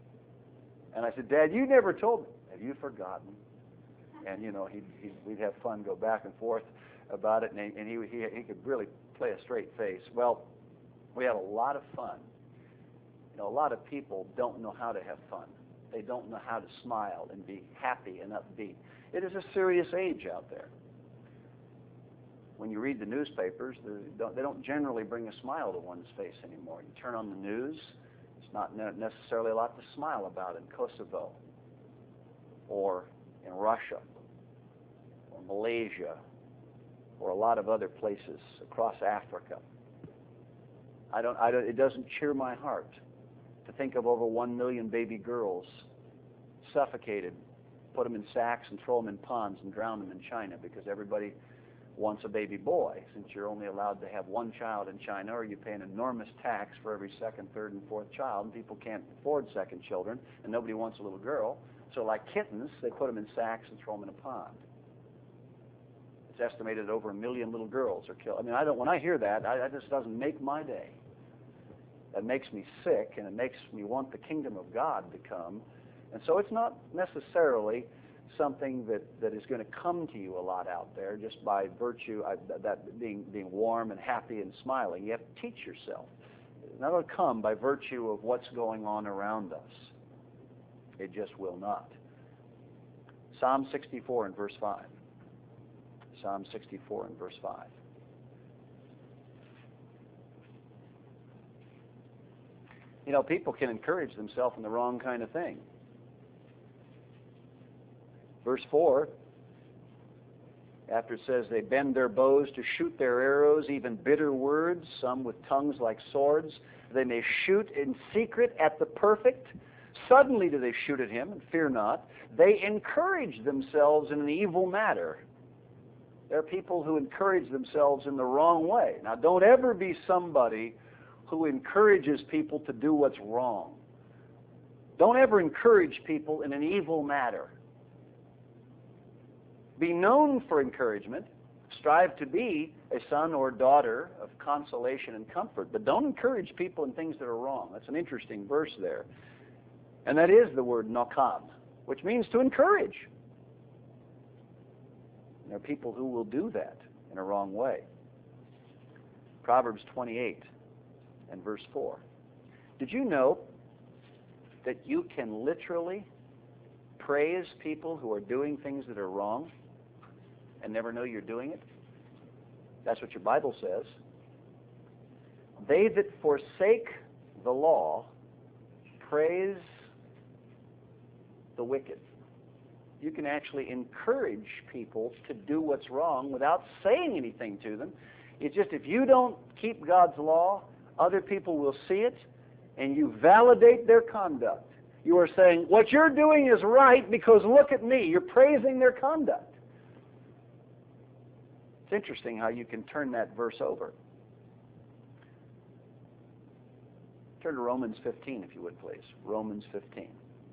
And I said, Dad, you never told me. Have you forgotten? And, you know, he'd, he'd, we'd have fun, go back and forth about it, and, he, and he, he, he could really play a straight face. Well, we had a lot of fun. You know, a lot of people don't know how to have fun. They don't know how to smile and be happy and upbeat. It is a serious age out there. When you read the newspapers, they don't, they don't generally bring a smile to one's face anymore. You turn on the news, it's not necessarily a lot to smile about in Kosovo or in Russia or Malaysia or a lot of other places across Africa. I don't, I don't, it doesn't cheer my heart to think of over one million baby girls suffocated, put them in sacks and throw them in ponds and drown them in China because everybody wants a baby boy, since you're only allowed to have one child in China, or you pay an enormous tax for every second, third, and fourth child, and people can't afford second children, and nobody wants a little girl. So like kittens, they put them in sacks and throw them in a pond. It's estimated that over a million little girls are killed. I mean, I don't. When I hear that, I, that just doesn't make my day. That makes me sick, and it makes me want the kingdom of God to come. And so it's not necessarily something that, that is going to come to you a lot out there just by virtue of that being being warm and happy and smiling. You have to teach yourself. It's not going to come by virtue of what's going on around us. It just will not. Psalm sixty-four and verse five. Psalm sixty-four and verse five. You know, people can encourage themselves in the wrong kind of thing. Verse four, After it says they bend their bows to shoot their arrows, even bitter words, some with tongues like swords. They may shoot in secret at the perfect. Suddenly do they shoot at him, and fear not. They encourage themselves in an evil matter. There are people who encourage themselves in the wrong way. Now, don't ever be somebody who encourages people to do what's wrong. Don't ever encourage people in an evil matter. Be known for encouragement. Strive to be a son or daughter of consolation and comfort, but don't encourage people in things that are wrong. That's an interesting verse there. And that is the word nakam, which means to encourage. There are people who will do that in a wrong way. Proverbs twenty-eight and verse four. Did you know that you can literally praise people who are doing things that are wrong and never know you're doing it? That's what your Bible says. They that forsake the law praise the wicked. You can actually encourage people to do what's wrong without saying anything to them. It's just if you don't keep God's law, other people will see it, and you validate their conduct. You are saying, what you're doing is right because look at me. You're praising their conduct. It's interesting how you can turn that verse over. Turn to Romans fifteen, if you would, please. Romans fifteen.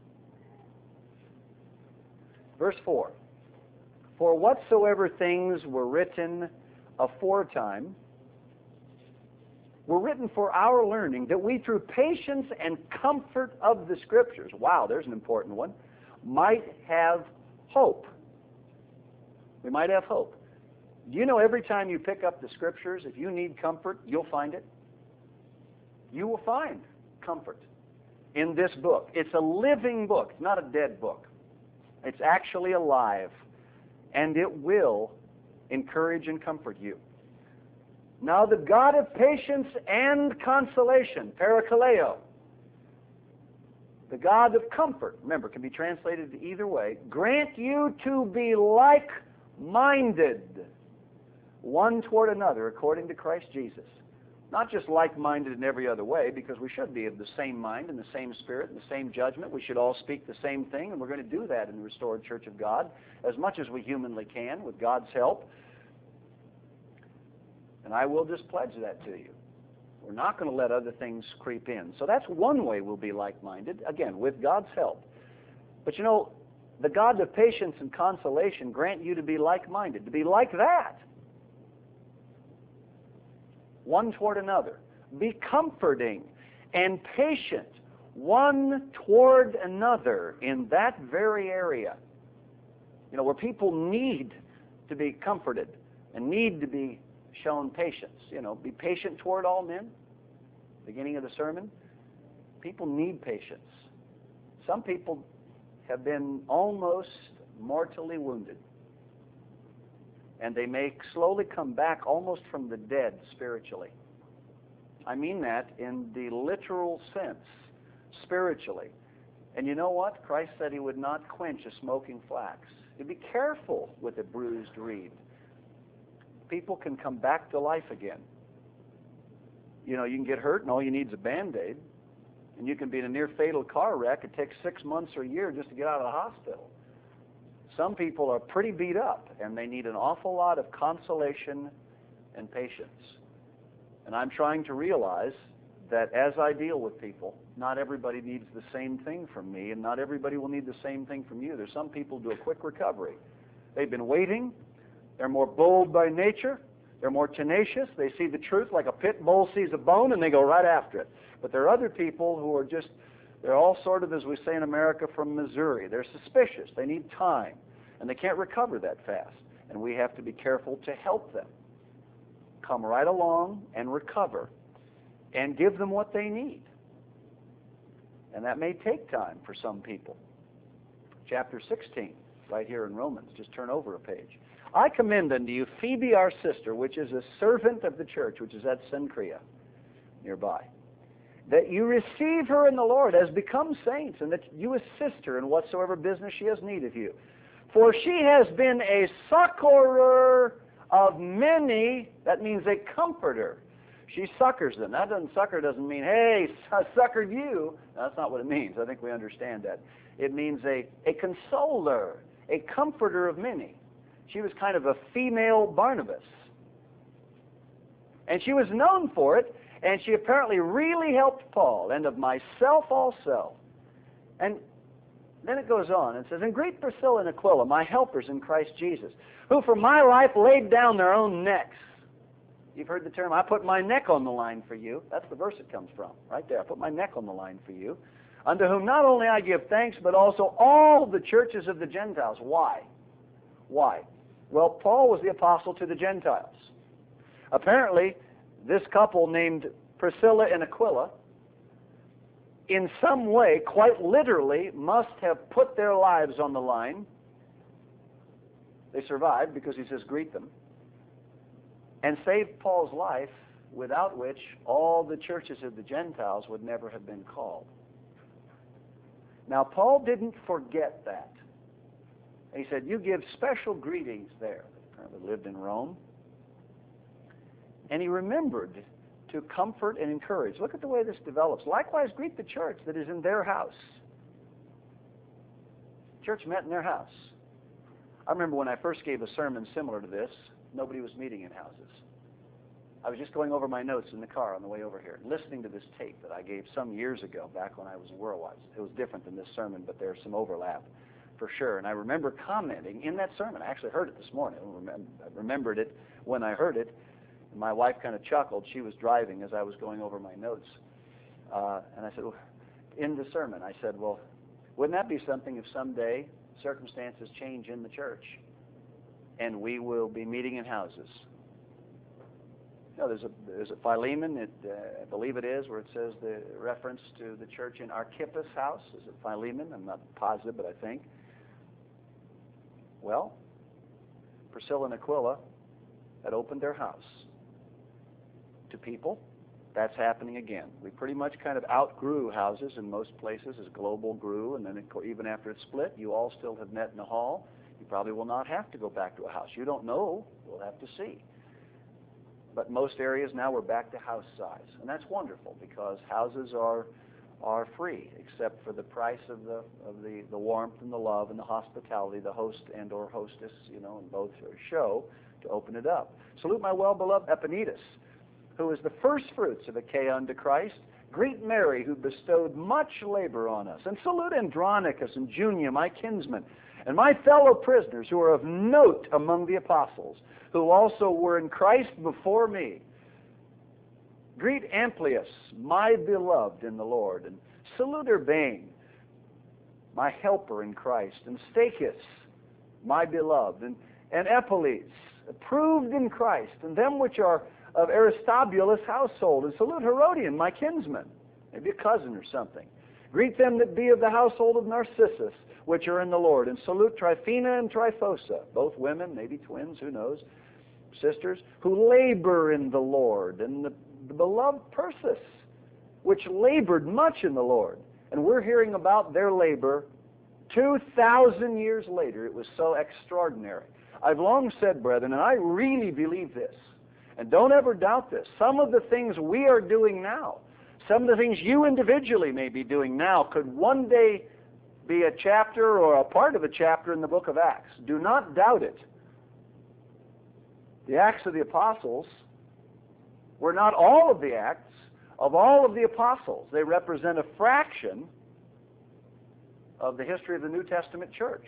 Verse four. For whatsoever things were written aforetime were written for our learning, that we through patience and comfort of the Scriptures, wow, there's an important one, might have hope. We might have hope. Do you know every time you pick up the Scriptures, if you need comfort, you'll find it? You will find comfort in this book. It's a living book. It's not a dead book. It's actually alive, and it will encourage and comfort you. Now the God of patience and consolation, parakaleo, the God of comfort, remember, can be translated either way, grant you to be like-minded one toward another according to Christ Jesus. Not just like-minded in every other way, because we should be of the same mind and the same spirit and the same judgment. We should all speak the same thing, and we're going to do that in the restored Church of God as much as we humanly can with God's help. And I will just pledge that to you. We're not going to let other things creep in. So that's one way we'll be like-minded, again, with God's help. But you know, the God of patience and consolation grant you to be like-minded, to be like that. One toward another. Be comforting and patient one toward another in that very area. You know, where people need to be comforted and need to be shown patience. You know, be patient toward all men. Beginning of the sermon. People need patience. Some people have been almost mortally wounded. And they may slowly come back almost from the dead spiritually. I mean that in the literal sense, spiritually. And you know what? Christ said he would not quench a smoking flax. You be careful with a bruised reed. People can come back to life again. You know, you can get hurt and all you need is a Band-Aid. And you can be in a near-fatal car wreck. It takes six months or a year just to get out of the hospital. Some people are pretty beat up, and they need an awful lot of consolation and patience. And I'm trying to realize that as I deal with people, not everybody needs the same thing from me, and not everybody will need the same thing from you. There's some people who do a quick recovery. They've been waiting. They're more bold by nature. They're more tenacious. They see the truth like a pit bull sees a bone, and they go right after it. But there are other people who are just, they're all sort of, as we say in America, from Missouri. They're suspicious. They need time. And they can't recover that fast. And we have to be careful to help them come right along and recover and give them what they need. And that may take time for some people. Chapter sixteen, right here in Romans. Just turn over a page. I commend unto you Phoebe, our sister, which is a servant of the church, which is at Cenchrea, nearby, that you receive her in the Lord as becomes saints, and that you assist her in whatsoever business she has need of you. For she has been a succorer of many. That means a comforter. She succors them. That doesn't succor doesn't mean, hey, I succored you. That's not what it means. I think we understand that. It means a, a consoler, a comforter of many. She was kind of a female Barnabas. And she was known for it, and she apparently really helped Paul, and of myself also. And then it goes on and says, and greet Priscilla and Aquila, my helpers in Christ Jesus, who for my life laid down their own necks. You've heard the term, I put my neck on the line for you. That's the verse it comes from, right there. I put my neck on the line for you. Unto whom not only I give thanks, but also all the churches of the Gentiles. Why? Why? Well, Paul was the apostle to the Gentiles. Apparently, this couple named Priscilla and Aquila, in some way, quite literally, must have put their lives on the line. They survived because he says, greet them. And saved Paul's life, without which all the churches of the Gentiles would never have been called. Now, Paul didn't forget that. He said, you give special greetings there. They apparently lived in Rome. And he remembered to comfort and encourage. Look at the way this develops. Likewise, greet the church that is in their house. Church met in their house. I remember when I first gave a sermon similar to this, nobody was meeting in houses. I was just going over my notes in the car on the way over here, listening to this tape that I gave some years ago, back when I was in Worldwide. It was different than this sermon, but there's some overlap for sure. And I remember commenting in that sermon. I actually heard it this morning. I remembered it when I heard it. My wife kind of chuckled. She was driving as I was going over my notes. Uh, and I said, well, in the sermon, I said, well, wouldn't that be something if someday circumstances change in the church and we will be meeting in houses? You know, there's a, there's a Philemon, it, uh, I believe it is, where it says the reference to the church in Archippus' house. Is it Philemon? I'm not positive, but I think. Well, Priscilla and Aquila had opened their house to people. That's happening again. We pretty much kind of outgrew houses in most places as Global grew, and then it, even after it split, you all still have met in a hall. You probably will not have to go back to a house. You don't know. We'll have to see. But most areas now we're back to house size, and that's wonderful because houses are are free except for the price of the of the the warmth and the love and the hospitality the host and or hostess, you know, and both show to open it up. Salute my well-beloved Epaenetus, who is the first fruits of Achaia unto Christ. Greet Mary, who bestowed much labor on us. And salute Andronicus and Junia, my kinsmen, and my fellow prisoners who are of note among the apostles, who also were in Christ before me. Greet Amplias, my beloved in the Lord, and salute Urbane, my helper in Christ, and Stachys, my beloved, and, and Epiphanes, approved in Christ, and them which are of Aristobulus' household, and salute Herodian, my kinsman, maybe a cousin or something. Greet them that be of the household of Narcissus, which are in the Lord, and salute Tryphena and Tryphosa, both women, maybe twins, who knows, sisters, who labor in the Lord, and the, the beloved Persis, which labored much in the Lord. And we're hearing about their labor two thousand years later. It was so extraordinary. I've long said, brethren, and I really believe this, and don't ever doubt this, some of the things we are doing now, some of the things you individually may be doing now could one day be a chapter or a part of a chapter in the book of Acts. Do not doubt it. The Acts of the Apostles were not all of the Acts of all of the Apostles. They represent a fraction of the history of the New Testament church.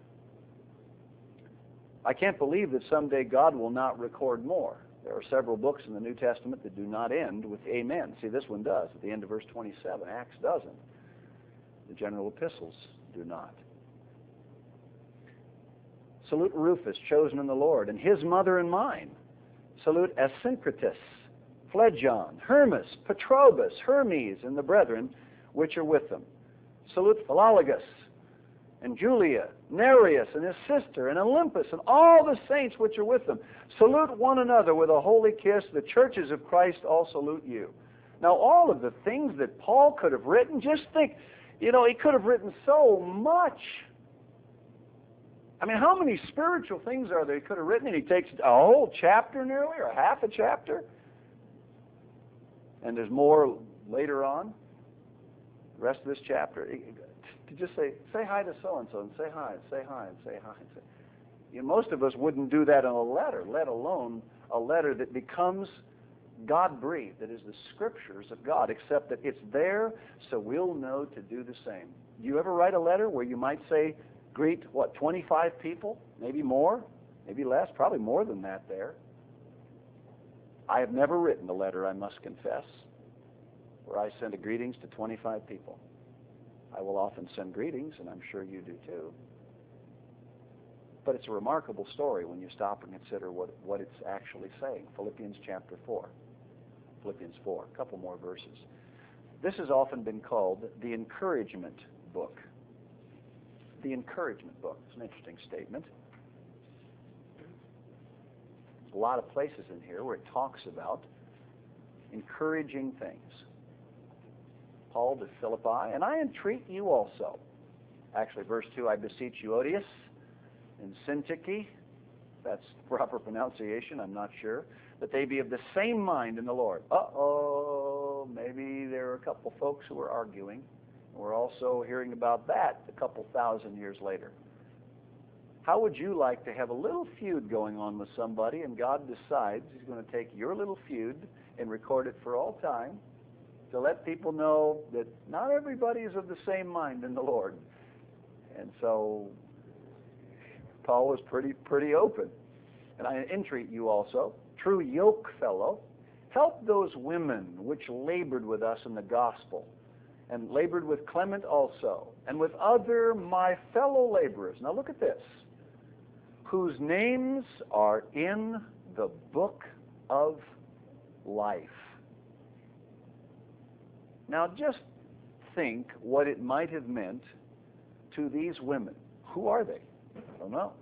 I can't believe that someday God will not record more. There are several books in the New Testament that do not end with amen. See, this one does at the end of verse twenty-seven. Acts doesn't. The general epistles do not. Salute Rufus, chosen in the Lord, and his mother and mine. Salute Asyncritus, Phlegon, Hermas, Petrobus, Hermes, and the brethren which are with them. Salute Philologus, and Julia, Nereus, and his sister, and Olympus, and all the saints which are with them. Salute one another with a holy kiss. The churches of Christ all salute you. Now, all of the things that Paul could have written, just think, you know, he could have written so much. I mean, how many spiritual things are there he could have written? And he takes a whole chapter nearly, or half a chapter. And there's more later on. The rest of this chapter. To just say, say hi to so-and-so, and say hi, and say hi, and say hi. And say. You know, most of us wouldn't do that in a letter, let alone a letter that becomes God-breathed, that is the scriptures of God, except that it's there so we'll know to do the same. Do you ever write a letter where you might say, greet, what, twenty-five people? Maybe more? Maybe less? Probably more than that there. I have never written a letter, I must confess, where I send a greetings to twenty-five people. I will often send greetings, and I'm sure you do too. But it's a remarkable story when you stop and consider what, what it's actually saying. Philippians chapter four. Philippians four, a couple more verses. This has often been called the encouragement book. The encouragement book. It's an interesting statement. There's a lot of places in here where it talks about encouraging things. Paul to Philippi, and I entreat you also. Actually, verse two, I beseech you, Odious, and Syntyche, that's proper pronunciation, I'm not sure, that they be of the same mind in the Lord. Uh-oh, maybe there are a couple folks who are arguing. We're also hearing about that a couple thousand years later. How would you like to have a little feud going on with somebody, and God decides he's going to take your little feud and record it for all time to let people know that not everybody is of the same mind in the Lord? And so Paul was pretty pretty open. And I entreat you also, true yoke fellow, help those women which labored with us in the gospel, and labored with Clement also, and with other my fellow laborers. Now look at this. Whose names are in the book of life. Now just think what it might have meant to these women. Who are they? I don't know.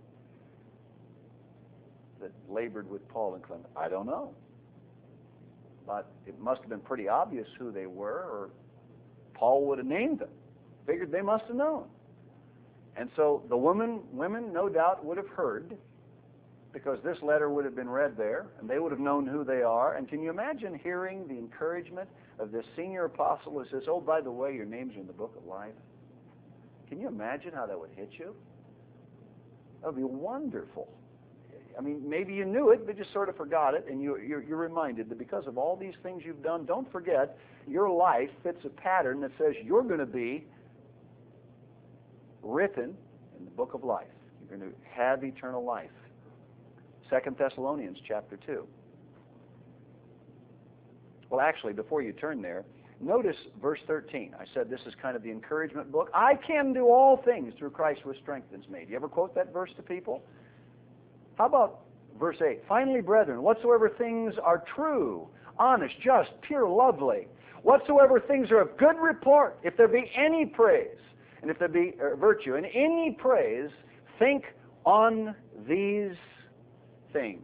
That labored with Paul and Clement. I don't know. But it must have been pretty obvious who they were, or Paul would have named them. Figured they must have known. And so the women, women no doubt would have heard, because this letter would have been read there, and they would have known who they are. And can you imagine hearing the encouragement of this senior apostle who says, oh, by the way, your names are in the book of life? Can you imagine how that would hit you? That would be wonderful. I mean, maybe you knew it, but just sort of forgot it, and you, you're, you're reminded that because of all these things you've done, don't forget, your life fits a pattern that says you're going to be written in the book of life. You're going to have eternal life. Second Thessalonians chapter two. Well, actually, before you turn there, notice verse thirteen. I said this is kind of the encouragement book. I can do all things through Christ who strengthens me. Do you ever quote that verse to people? How about verse eight? Finally, brethren, whatsoever things are true, honest, just, pure, lovely, whatsoever things are of good report, if there be any praise, and if there be uh, virtue, and any praise, think on these things.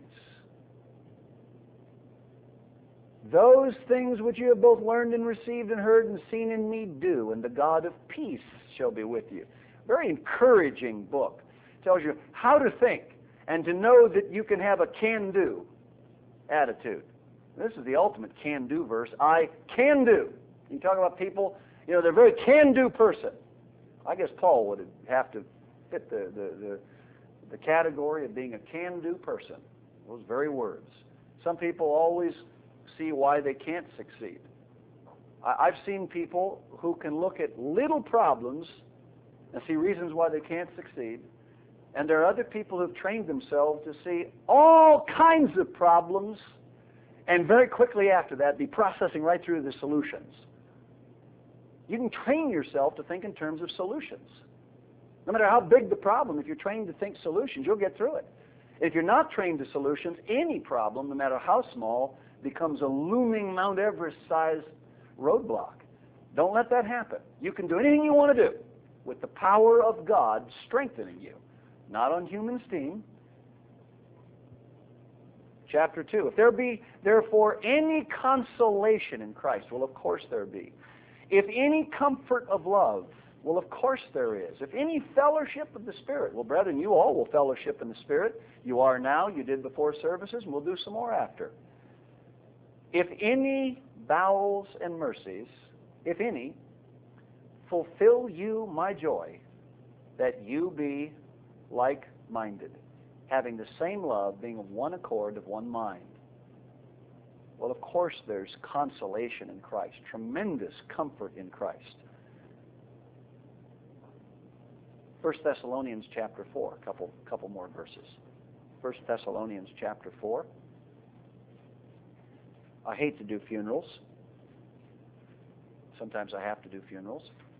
Those things which you have both learned and received and heard and seen in me do, and the God of peace shall be with you. Very encouraging book. Tells you how to think and to know that you can have a can-do attitude. This is the ultimate can-do verse. I can do. You talk about people, you know, they're a very can-do person. I guess Paul would have to fit the, the, the, the category of being a can-do person. Those very words. Some people always see why they can't succeed. I, I've seen people who can look at little problems and see reasons why they can't succeed. And there are other people who've trained themselves to see all kinds of problems and very quickly after that be processing right through the solutions. You can train yourself to think in terms of solutions. No matter how big the problem, if you're trained to think solutions, you'll get through it. If you're not trained to solutions, any problem, no matter how small, becomes a looming Mount Everest-sized roadblock. Don't let that happen. You can do anything you want to do with the power of God strengthening you. Not on human steam. Chapter two. If there be, therefore, any consolation in Christ, well, of course there be. If any comfort of love Well, of course there is. If any fellowship of the Spirit. Well, brethren, you all will fellowship in the Spirit. You are now, you did before services, and we'll do some more after. If any bowels and mercies, if any, fulfill you my joy, that you be like-minded, having the same love, being of one accord, of one mind. Well, of course there's consolation in Christ, tremendous comfort in Christ. First Thessalonians chapter four, a couple, couple more verses. First Thessalonians chapter four. I hate to do funerals. Sometimes I have to do funerals.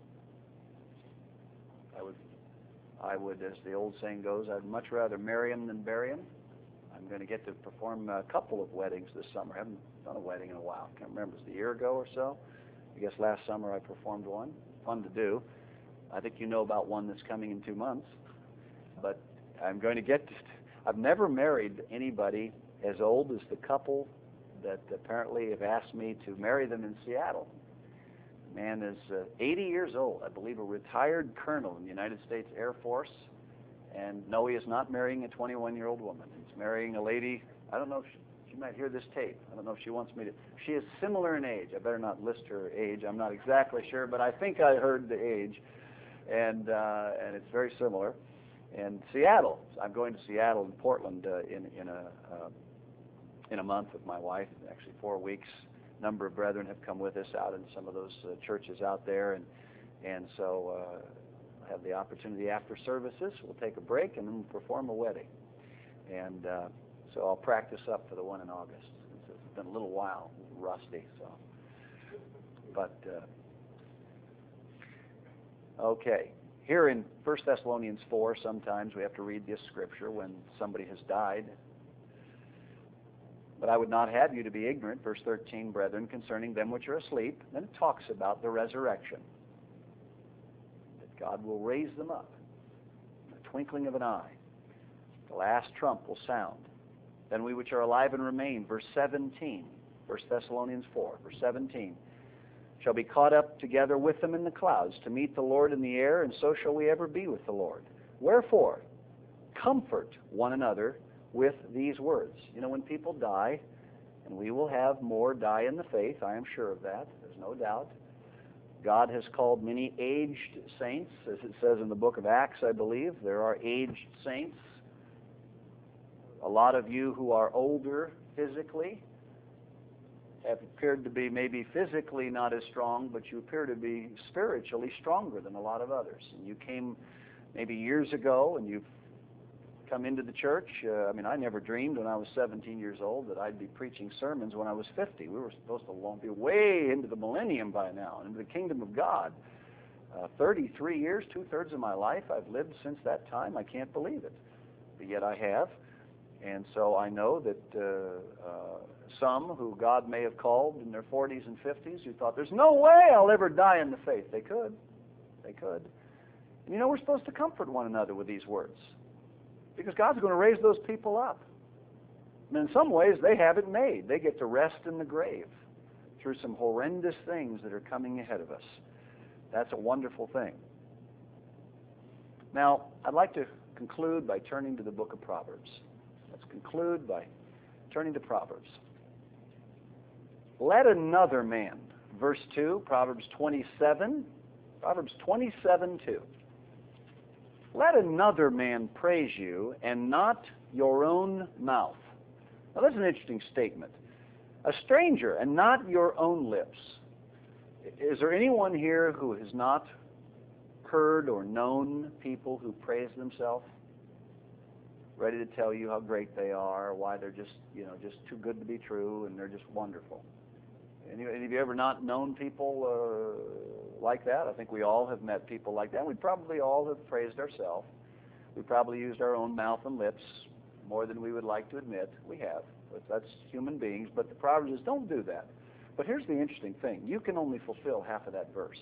I would, I would, as the old saying goes, I'd much rather marry him than bury him. I'm going to get to perform a couple of weddings this summer. I haven't done a wedding in a while. I can't remember. It was a year ago or so. I guess last summer I performed one. Fun to do. I think you know about one that's coming in two months. But I'm going to get to, I've never married anybody as old as the couple that apparently have asked me to marry them in Seattle. The man is uh, eighty years old, I believe a retired colonel in the United States Air Force. And no, he is not marrying a twenty-one-year-old woman. He's marrying a lady, I don't know if she, she might hear this tape. I don't know if she wants me to. She is similar in age. I better not list her age. I'm not exactly sure, but I think I heard the age. And uh, and it's very similar. And Seattle, I'm going to Seattle and Portland uh, in in a uh, in a month with my wife. Actually, four weeks. A number of brethren have come with us out in some of those uh, churches out there, and and so uh, I have the opportunity after services. We'll take a break and then we'll perform a wedding. And uh, so I'll practice up for the one in August. It's, it's been a little while, a little rusty. So, but. Uh, Okay, here in First Thessalonians four, sometimes we have to read this scripture when somebody has died. But I would not have you to be ignorant, verse thirteen, brethren, concerning them which are asleep. Then it talks about the resurrection, that God will raise them up in the twinkling of an eye. The last trump will sound. Then we which are alive and remain, verse seventeen, First Thessalonians four, verse seventeen, shall be caught up together with them in the clouds to meet the Lord in the air, and so shall we ever be with the Lord. Wherefore, comfort one another with these words. You know, when people die, and we will have more die in the faith, I am sure of that, there's no doubt. God has called many aged saints, as it says in the book of Acts, I believe. There are aged saints. A lot of you who are older physically have appeared to be maybe physically not as strong, but you appear to be spiritually stronger than a lot of others. And you came maybe years ago and you've come into the church. Uh, I mean, I never dreamed when I was seventeen years old that I'd be preaching sermons when I was fifty. We were supposed to be way into the millennium by now, into the kingdom of God. Uh, thirty-three years, two-thirds of my life, I've lived since that time. I can't believe it. But yet I have. And so I know that uh, uh, some who God may have called in their forties and fifties who thought, there's no way I'll ever die in the faith. They could. They could. And you know, we're supposed to comfort one another with these words, because God's going to raise those people up. And in some ways, they have it made. They get to rest in the grave through some horrendous things that are coming ahead of us. That's a wonderful thing. Now, I'd like to conclude by turning to the book of Proverbs. Let's conclude by turning to Proverbs. Let another man, verse two, Proverbs twenty-seven, Proverbs twenty-seven, two. Let another man praise you, and not your own mouth. Now, that's an interesting statement. A stranger, and not your own lips. Is there anyone here who has not heard or known people who praise themselves? Ready to tell you how great they are, why they're just, you know, just too good to be true, and they're just wonderful. Any, any of you ever not known people uh, like that? I think we all have met people like that. We probably all have praised ourselves. We probably used our own mouth and lips more than we would like to admit. We have. But that's human beings. But the Proverbs says, don't do that. But here's the interesting thing. You can only fulfill half of that verse.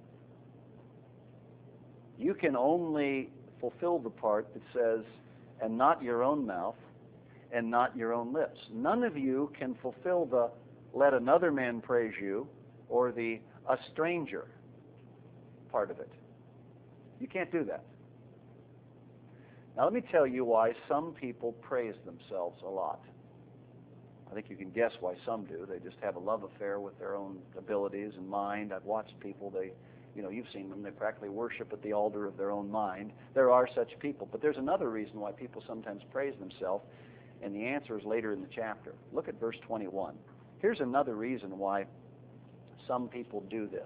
You can only fulfill the part that says, and not your own mouth, and not your own lips. None of you can fulfill the let another man praise you, or the a stranger part of it. You can't do that. Now let me tell you why some people praise themselves a lot. I think you can guess why some do. They just have a love affair with their own abilities and mind. I've watched people, they, you know, you've seen them, they practically worship at the altar of their own mind. There are such people. But there's another reason why people sometimes praise themselves, and the answer is later in the chapter. Look at verse twenty-one. Here's another reason why some people do this.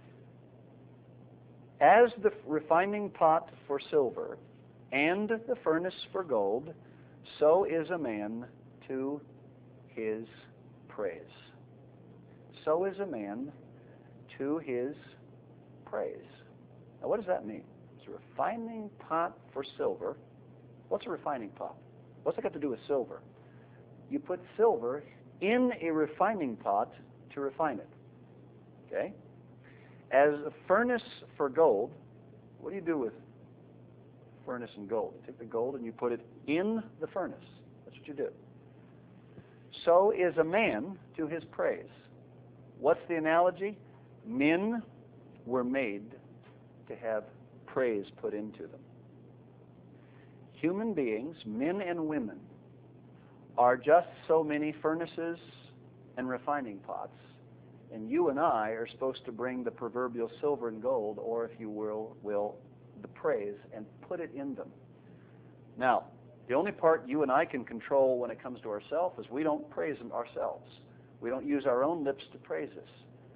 As the refining pot for silver and the furnace for gold, so is a man to his praise. So is a man to his praise. Now what does that mean? It's a refining pot for silver. What's a refining pot? What's it got to do with silver? You put silver in a refining pot to refine it. Okay? As a furnace for gold, what do you do with furnace and gold? You take the gold and you put it in the furnace. That's what you do. So is a man to his praise. What's the analogy? Men were made to have praise put into them. Human beings, men and women, are just so many furnaces and refining pots, and you and I are supposed to bring the proverbial silver and gold, or if you will, will the praise, and put it in them. Now, the only part you and I can control when it comes to ourselves is we don't praise ourselves. We don't use our own lips to praise us.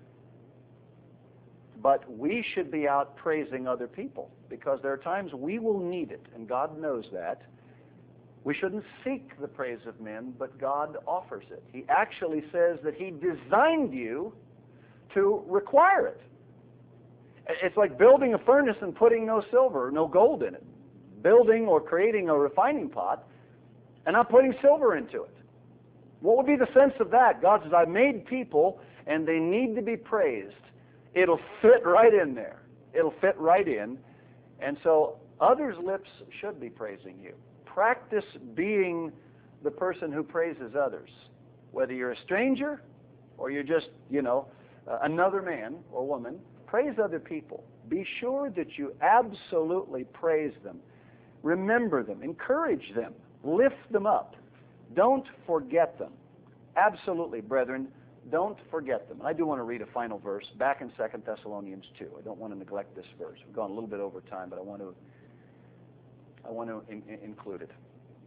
But we should be out praising other people, because there are times we will need it, and God knows that. We shouldn't seek the praise of men, but God offers it. He actually says that He designed you to require it. It's like building a furnace and putting no silver, no gold in it. Building or creating a refining pot and not putting silver into it. What would be the sense of that? God says, I've made people and they need to be praised. It'll fit right in there. It'll fit right in. And so others' lips should be praising you. Practice being the person who praises others. Whether you're a stranger or you're just, you know, uh, another man or woman, praise other people. Be sure that you absolutely praise them. Remember them. Encourage them. Lift them up. Don't forget them. Absolutely, brethren, don't forget them. I do want to read a final verse back in Second Thessalonians two. I don't want to neglect this verse. We've gone a little bit over time, but I want to I want to in, in, include it.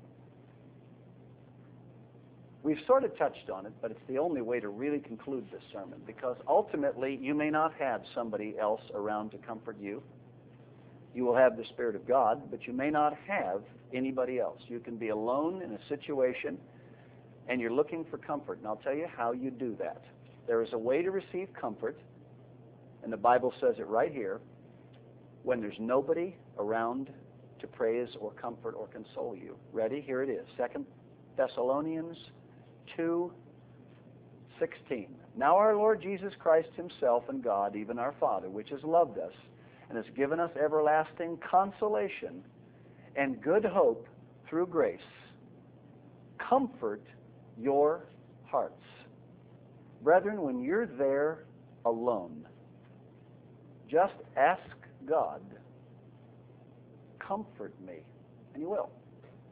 We've sort of touched on it, but it's the only way to really conclude this sermon, because ultimately you may not have somebody else around to comfort you. You will have the Spirit of God, but you may not have anybody else. You can be alone in a situation and you're looking for comfort, and I'll tell you how you do that. There is a way to receive comfort, and the Bible says it right here, when there's nobody around to praise or comfort or console you. Ready? Here it is. Second Thessalonians two sixteen. Now our Lord Jesus Christ Himself and God, even our Father, which has loved us and has given us everlasting consolation and good hope through grace, comfort your hearts. Brethren, when you're there alone, just ask God, comfort me, and you will.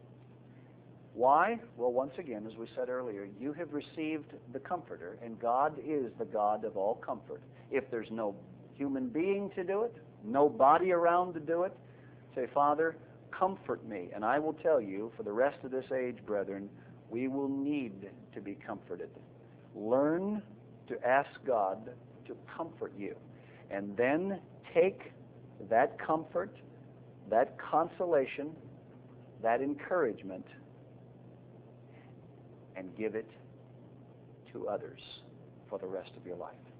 Why? Well, once again, as we said earlier, you have received the Comforter, and God is the God of all comfort. If there's no human being to do it, no body around to do it, say, Father, comfort me. And I will tell you, for the rest of this age, brethren, we will need to be comforted. Learn to ask God to comfort you, and then take that comfort, that consolation, that encouragement, and give it to others for the rest of your life.